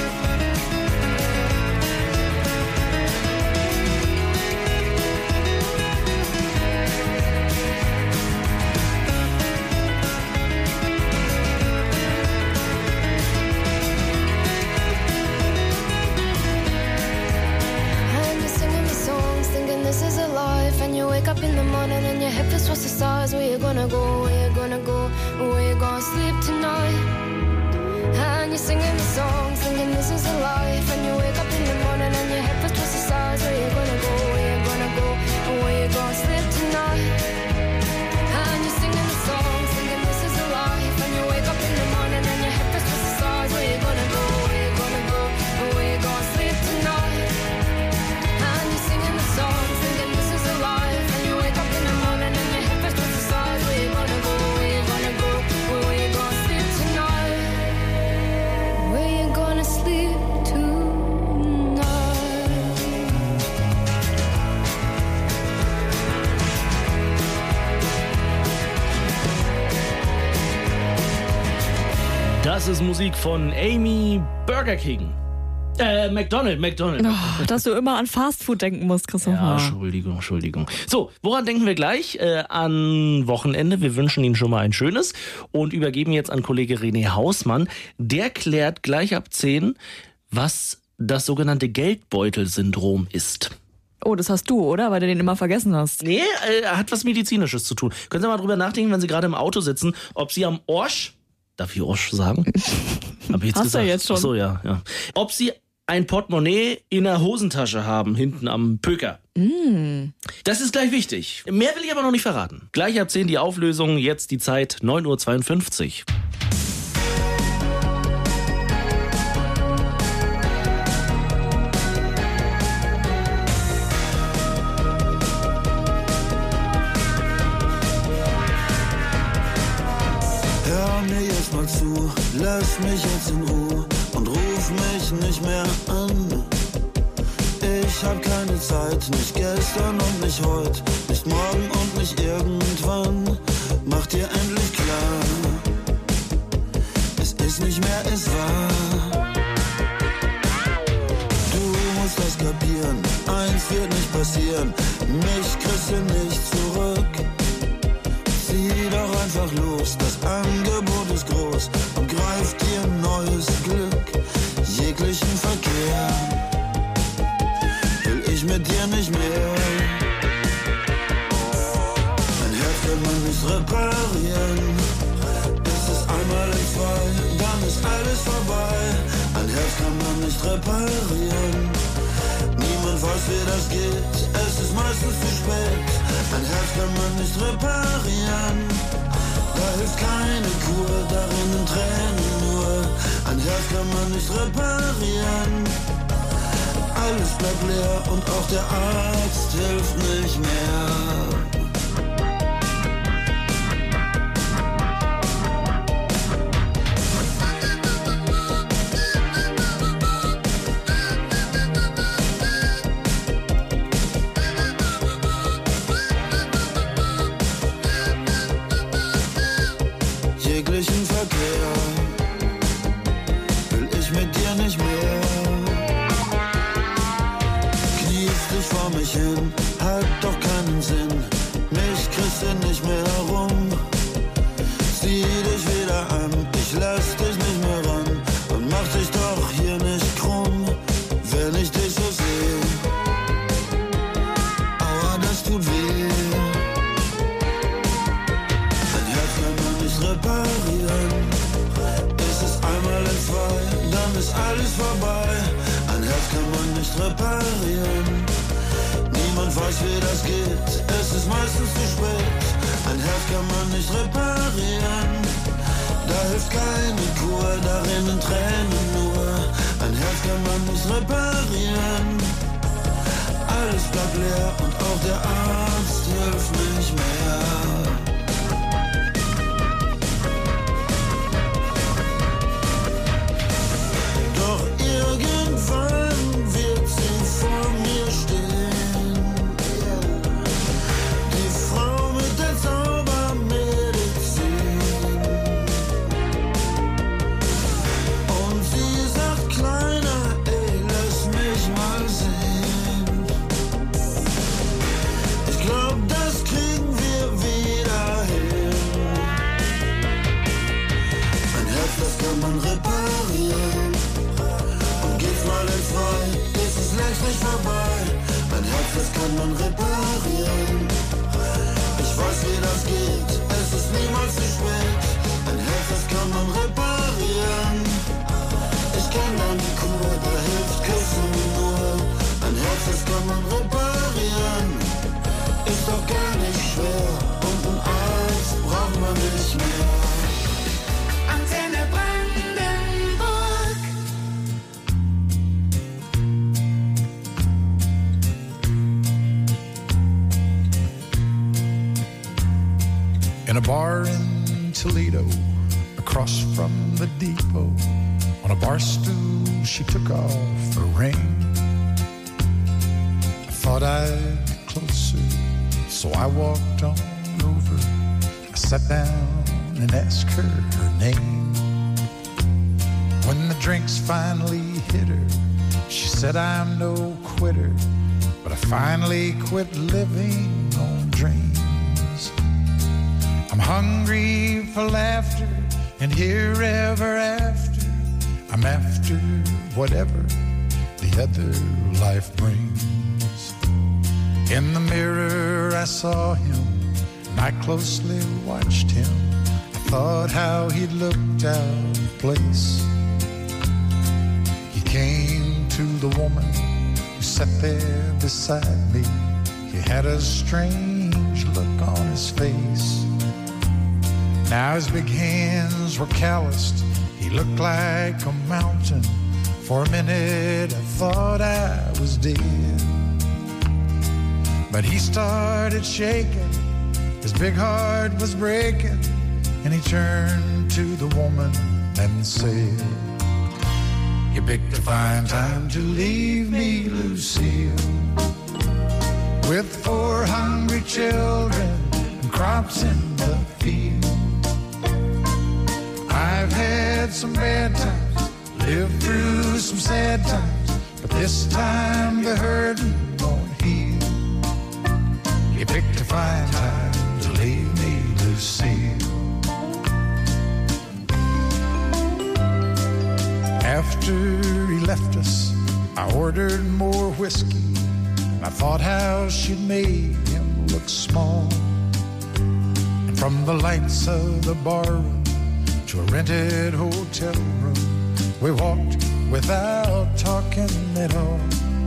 And you're singing the songs thinking this is a life, and you wake up in the morning and your head is towards the stars. Where you gonna go, where you gonna go, where you gonna sleep tonight. And you're singing the songs thinking this is a life, and you wake up in the morning and your head is towards the stars. Where you gonna go, where you gonna go, where you gonna sleep tonight. And you're singing the songs thinking this is a life, and you wake up in the morning and your head is towards the stars. Where you gonna go, where you gonna go, where you gonna sleep tonight. And you're singing the songs thinking this is a life, and you wake up in the morning and your head is towards the stars. Where you gonna go, where you gonna go, where you gonna sleep tonight, where you gonna sleep tonight. Das ist Musik von Amy Burger King. McDonald. Oh, dass du immer an Fastfood denken musst, Christopher. Ja, Entschuldigung. So, woran denken wir gleich? An Wochenende. Wir wünschen Ihnen schon mal ein schönes und übergeben jetzt an Kollege René Hausmann. Der klärt gleich ab 10, was das sogenannte Geldbeutelsyndrom ist. Oh, das hast du, oder? Weil du den immer vergessen hast. Nee, hat was Medizinisches zu tun. Können Sie mal drüber nachdenken, wenn Sie gerade im Auto sitzen, ob Sie am Orsch, darf ich Orsch sagen? Hab ich jetzt Hast gesagt. du jetzt schon. Ach so, ja. Ob Sie ein Portemonnaie in der Hosentasche haben, hinten am Pöker. Das ist gleich wichtig. Mehr will ich aber noch nicht verraten. Gleich ab 10 die Auflösung, jetzt die Zeit 9:52 Uhr. Hör mir jetzt mal zu, lass mich jetzt in Ruhe und ruf mich nicht mehr an. Ich hab keine Zeit, nicht gestern und nicht heute, nicht morgen und nicht irgendwann. Mach dir endlich klar, es ist nicht mehr, es war. Du musst das kapieren, eins wird nicht passieren, mich kriegst du nicht zurück. Zieh doch einfach los, das Angebot ist groß und greif dir neues Glück. Jeglichen Verkehr will ich mit dir nicht mehr. Mein Herz kann man nicht reparieren. Ist es einmal in zwei, dann ist alles vorbei. Ein Herz kann man nicht reparieren. Niemand weiß, wie das geht, es ist meistens zu spät. Ein Herz kann man nicht reparieren. Da hilft keine Kur, darin Tränen nur. Ein Herz kann man nicht reparieren. Alles bleibt leer und auch der Arzt hilft nicht mehr. Jeglichen Verkehr will ich mit dir nicht mehr. Kniest dich vor mich hin, hat doch keinen Sinn. Mich kriegst du nicht mehr herum. Zieh dich wieder an, ich lass dich nicht mehr ran. Und mach dich doch hier nicht krumm, wenn ich dich so sehe. Aua, das tut weh. Ein Herz kann man nicht reparieren. Ist es einmal entzwei, dann ist alles vorbei. Ein Herz kann man nicht reparieren. Niemand weiß, wie das geht, es ist meistens zu spät. Ein Herz kann man nicht reparieren. Da hilft keine Kur, da rinnen Tränen nur. Ein Herz kann man nicht reparieren. Alles bleibt leer und auch der Arzt hilft nicht mehr. Doch irgendwann wird sie vor mir stehen. Die Frau mit der Zaubermedizin. Und sie sagt, Kleiner, ey, lass mich mal sehen. Ich glaub, das kriegen wir wieder hin. Ein Herz, das kann man reparieren. Geht's mal entzwei, ist es längst nicht vorbei. Ein Herz, das kann man reparieren. Ich weiß, wie das geht, es ist niemals zu spät. Ein Herz, das kann man reparieren. Ich kenn dann die Kur, da hilft Küssen nur. Ein Herz, das kann man reparieren. Ist doch gar nicht schwer und ein Arzt braucht man nicht mehr. Antenne Brandenburg. In a bar in Toledo, across from the depot, on a bar stool she took off her ring. I thought I'd get closer, so I walked on over. I sat down and asked her name. When the drinks finally hit her, she said, I'm no quitter, but I finally quit living on dreams. I'm hungry for laughter and here ever after. I'm after whatever the other life brings. In the mirror I saw him and I closely watched him. I thought how he looked out of place. He came to the woman who sat there beside me. He had a strange look on his face. Now his big hands were calloused. He looked like a mountain. For a minute I thought I was dead. But he started shaking. His big heart was breaking. And he turned to the woman and said, you picked a fine time to leave me, Lucille, with 4 hungry children and crops in the field. I've had some bad times, lived through some sad times, but this time the hurting won't heal. You picked a fine time to leave me, Lucille. After he left us, I ordered more whiskey, and I thought how she'd made him look small. And from the lights of the barroom to a rented hotel room, we walked without talking at all.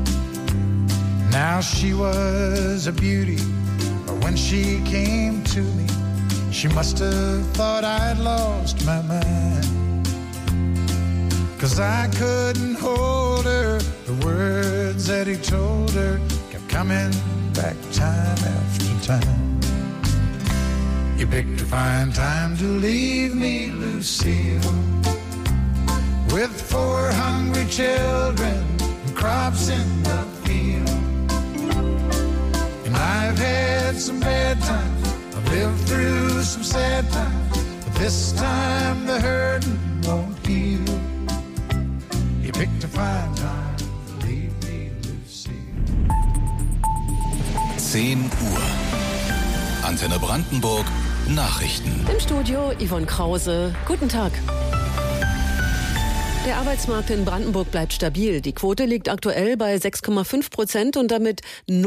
Now she was a beauty, but when she came to me, she must have thought I'd lost my mind. 'Cause I couldn't hold her, the words words that he told her kept coming back time after time. You picked a fine time to leave me, Lucille, with 4 hungry children and crops in the field. And I've had some bad times, I've lived through some sad times, but this time the hurting won't heal. You picked a fine time to leave me, Lucille. 10 Uhr. Antenne Brandenburg, Nachrichten. Im Studio Yvonne Krause. Guten Tag. Der Arbeitsmarkt in Brandenburg bleibt stabil. Die Quote liegt aktuell bei 6,5% und damit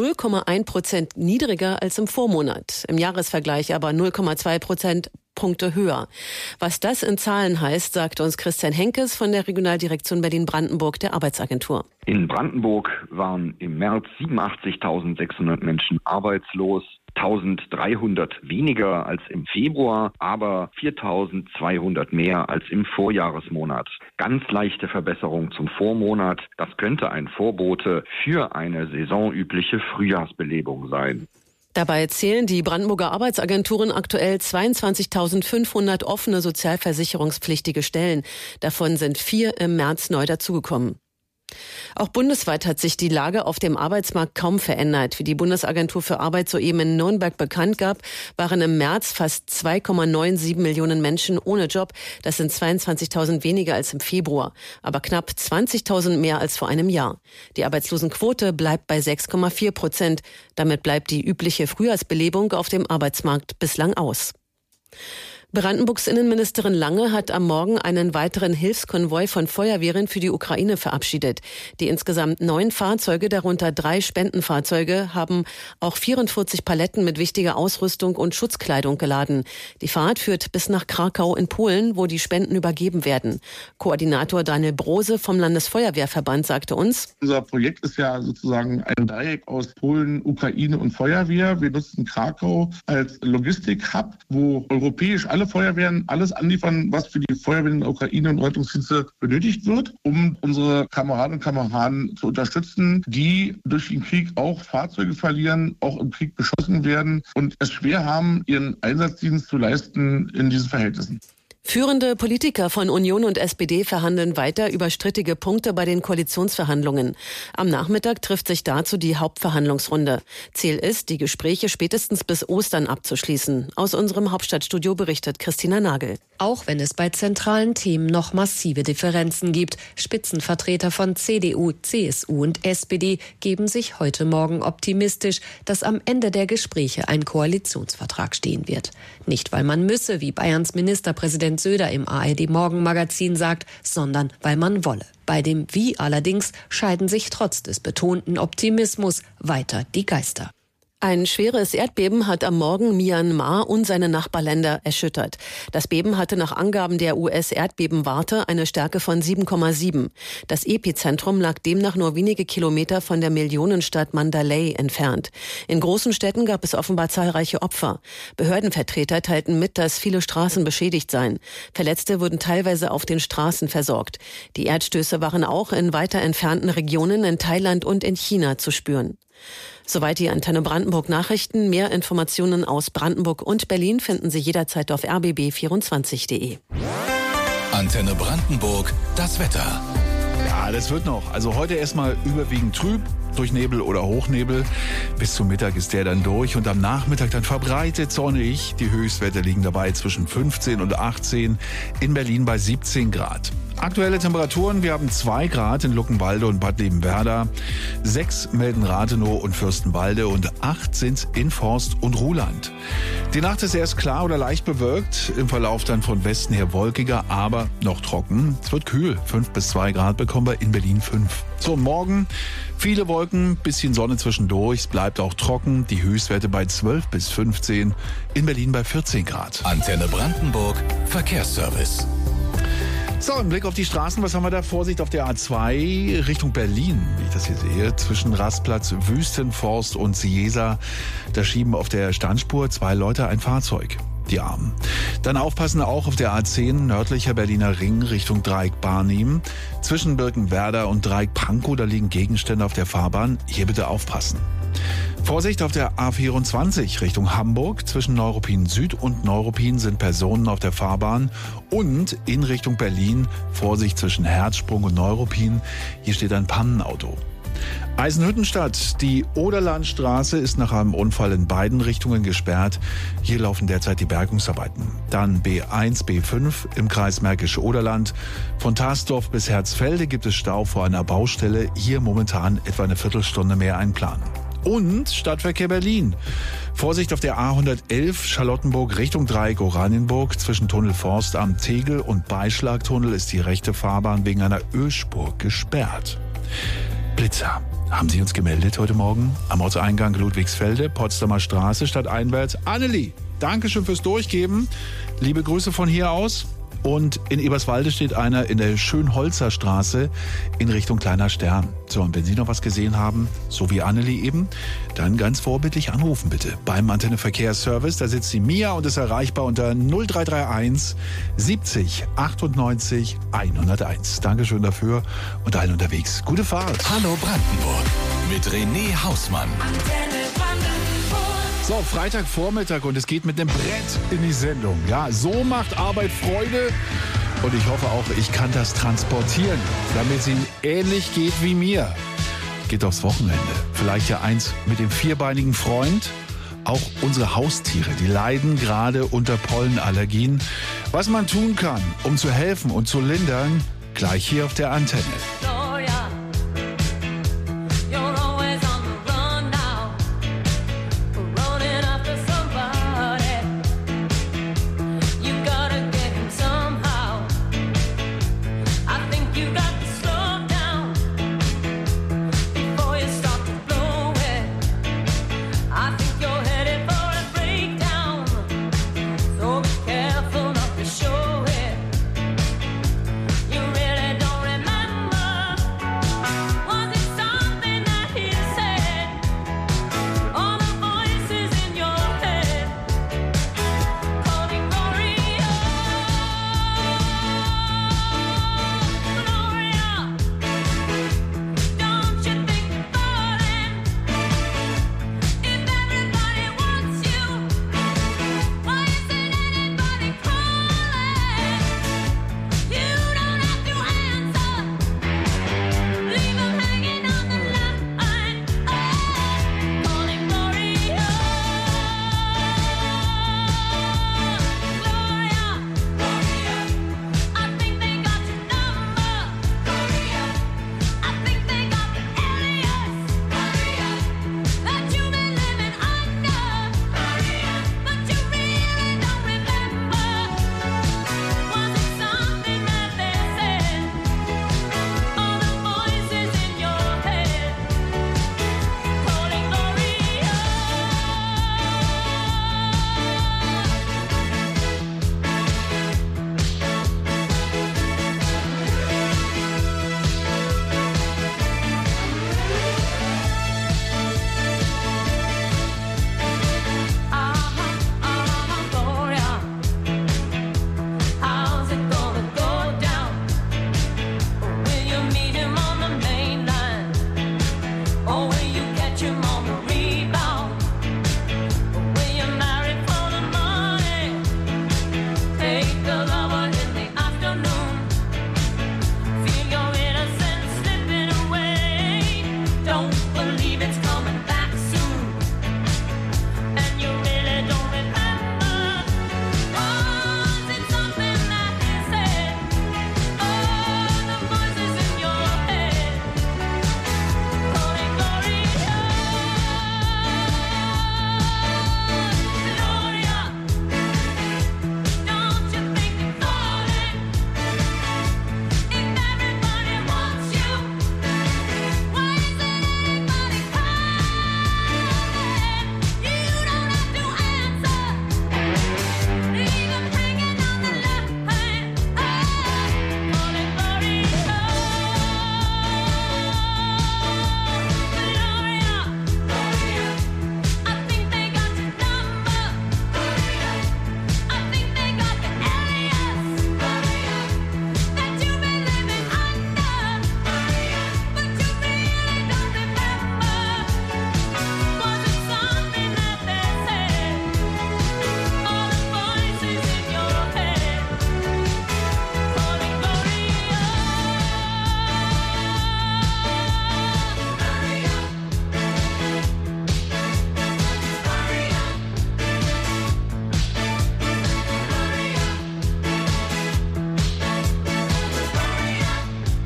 0,1% niedriger als im Vormonat. Im Jahresvergleich aber 0,2 Prozentpunkte höher. Was das in Zahlen heißt, sagt uns Christian Henkes von der Regionaldirektion Berlin-Brandenburg der Arbeitsagentur. In Brandenburg waren im März 87.600 Menschen arbeitslos. 1.300 weniger als im Februar, aber 4.200 mehr als im Vorjahresmonat. Ganz leichte Verbesserung zum Vormonat. Das könnte ein Vorbote für eine saisonübliche Frühjahrsbelebung sein. Dabei zählen die Brandenburger Arbeitsagenturen aktuell 22.500 offene sozialversicherungspflichtige Stellen. Davon sind 4 im März neu dazugekommen. Auch bundesweit hat sich die Lage auf dem Arbeitsmarkt kaum verändert. Wie die Bundesagentur für Arbeit soeben in Nürnberg bekannt gab, waren im März fast 2,97 Millionen Menschen ohne Job. Das sind 22.000 weniger als im Februar, aber knapp 20.000 mehr als vor einem Jahr. Die Arbeitslosenquote bleibt bei 6,4%. Damit bleibt die übliche Frühjahrsbelebung auf dem Arbeitsmarkt bislang aus. Brandenburgs Innenministerin Lange hat am Morgen einen weiteren Hilfskonvoi von Feuerwehren für die Ukraine verabschiedet. Die insgesamt 9 Fahrzeuge, darunter 3 Spendenfahrzeuge, haben auch 44 Paletten mit wichtiger Ausrüstung und Schutzkleidung geladen. Die Fahrt führt bis nach Krakau in Polen, wo die Spenden übergeben werden. Koordinator Daniel Brose vom Landesfeuerwehrverband sagte uns: Unser Projekt ist ja sozusagen ein Dreieck aus Polen, Ukraine und Feuerwehr. Wir nutzen Krakau als Logistik-Hub, wo europäisch alle Feuerwehren alles anliefern, was für die Feuerwehren in der Ukraine und Rettungsdienste benötigt wird, um unsere Kameraden und Kameraden zu unterstützen, die durch den Krieg auch Fahrzeuge verlieren, auch im Krieg beschossen werden und es schwer haben, ihren Einsatzdienst zu leisten in diesen Verhältnissen. Führende Politiker von Union und SPD verhandeln weiter über strittige Punkte bei den Koalitionsverhandlungen. Am Nachmittag trifft sich dazu die Hauptverhandlungsrunde. Ziel ist, die Gespräche spätestens bis Ostern abzuschließen. Aus unserem Hauptstadtstudio berichtet Christina Nagel. Auch wenn es bei zentralen Themen noch massive Differenzen gibt. Spitzenvertreter von CDU, CSU und SPD geben sich heute Morgen optimistisch, dass am Ende der Gespräche ein Koalitionsvertrag stehen wird. Nicht, weil man müsse, wie Bayerns Ministerpräsident Söder im ARD-Morgenmagazin sagt, sondern weil man wolle. Bei dem Wie allerdings scheiden sich trotz des betonten Optimismus weiter die Geister. Ein schweres Erdbeben hat am Morgen Myanmar und seine Nachbarländer erschüttert. Das Beben hatte nach Angaben der US-Erdbebenwarte eine Stärke von 7,7. Das Epizentrum lag demnach nur wenige Kilometer von der Millionenstadt Mandalay entfernt. In großen Städten gab es offenbar zahlreiche Opfer. Behördenvertreter teilten mit, dass viele Straßen beschädigt seien. Verletzte wurden teilweise auf den Straßen versorgt. Die Erdstöße waren auch in weiter entfernten Regionen in Thailand und in China zu spüren. Soweit die Antenne Brandenburg Nachrichten. Mehr Informationen aus Brandenburg und Berlin finden Sie jederzeit auf rbb24.de. Antenne Brandenburg, das Wetter. Ja, das wird noch. Also heute erstmal überwiegend trüb, durch Nebel oder Hochnebel. Bis zum Mittag ist der dann durch und am Nachmittag dann verbreitet sonnig. Die Höchstwerte liegen dabei zwischen 15 und 18, in Berlin bei 17 Grad. Aktuelle Temperaturen, wir haben 2 Grad in Luckenwalde und Bad Liebenwerda, 6 melden Rathenow und Fürstenwalde und 8 sind in Forst und Ruhland. Die Nacht ist erst klar oder leicht bewölkt, im Verlauf dann von Westen her wolkiger, aber noch trocken. Es wird kühl, 5 bis 2 Grad bekommen wir, in Berlin 5. So, morgen viele Wolken, bisschen Sonne zwischendurch, es bleibt auch trocken, die Höchstwerte bei 12 bis 15, in Berlin bei 14 Grad. Antenne Brandenburg, Verkehrsservice. So, ein Blick auf die Straßen. Was haben wir da? Vorsicht auf der A2 Richtung Berlin, wie ich das hier sehe. Zwischen Rastplatz Wüstenforst und Siesa. Da schieben auf der Standspur 2 Leute ein Fahrzeug. Die Armen. Dann aufpassen auch auf der A10 nördlicher Berliner Ring Richtung Dreieck-Barnim. Zwischen Birkenwerder und Dreieck-Pankow, da liegen Gegenstände auf der Fahrbahn. Hier bitte aufpassen. Vorsicht auf der A24 Richtung Hamburg. Zwischen Neuruppin Süd und Neuruppin sind Personen auf der Fahrbahn. Und in Richtung Berlin Vorsicht zwischen Herzsprung und Neuruppin. Hier steht ein Pannenauto. Eisenhüttenstadt. Die Oderlandstraße ist nach einem Unfall in beiden Richtungen gesperrt. Hier laufen derzeit die Bergungsarbeiten. Dann B1, B5 im Kreis Märkische-Oderland. Von Tarsdorf bis Herzfelde gibt es Stau vor einer Baustelle. Hier momentan etwa eine Viertelstunde mehr einplanen. Und Stadtverkehr Berlin. Vorsicht auf der A111 Charlottenburg Richtung Dreieck Oranienburg. Zwischen Tunnel Forst am Tegel und Beischlagtunnel ist die rechte Fahrbahn wegen einer Ölspur gesperrt. Blitzer. Haben Sie uns gemeldet heute Morgen? Am Ortseingang Ludwigsfelde, Potsdamer Straße, stadteinwärts. Annelie, Dankeschön fürs Durchgeben. Liebe Grüße von hier aus. Und in Eberswalde steht einer in der Schönholzer Straße in Richtung Kleiner Stern. So, und wenn Sie noch was gesehen haben, so wie Annelie eben, dann ganz vorbildlich anrufen bitte beim Antenneverkehrsservice. Da sitzt die Mia und ist erreichbar unter 0331 70 98 101. Dankeschön dafür und allen unterwegs. Gute Fahrt. Hallo Brandenburg mit René Hausmann. So, Freitagvormittag und es geht mit einem Brett in die Sendung. Ja, so macht Arbeit Freude und ich hoffe auch, ich kann das transportieren, damit es Ihnen ähnlich geht wie mir. Geht aufs Wochenende. Vielleicht ja eins mit dem vierbeinigen Freund. Auch unsere Haustiere, die leiden gerade unter Pollenallergien. Was man tun kann, um zu helfen und zu lindern, gleich hier auf der Antenne.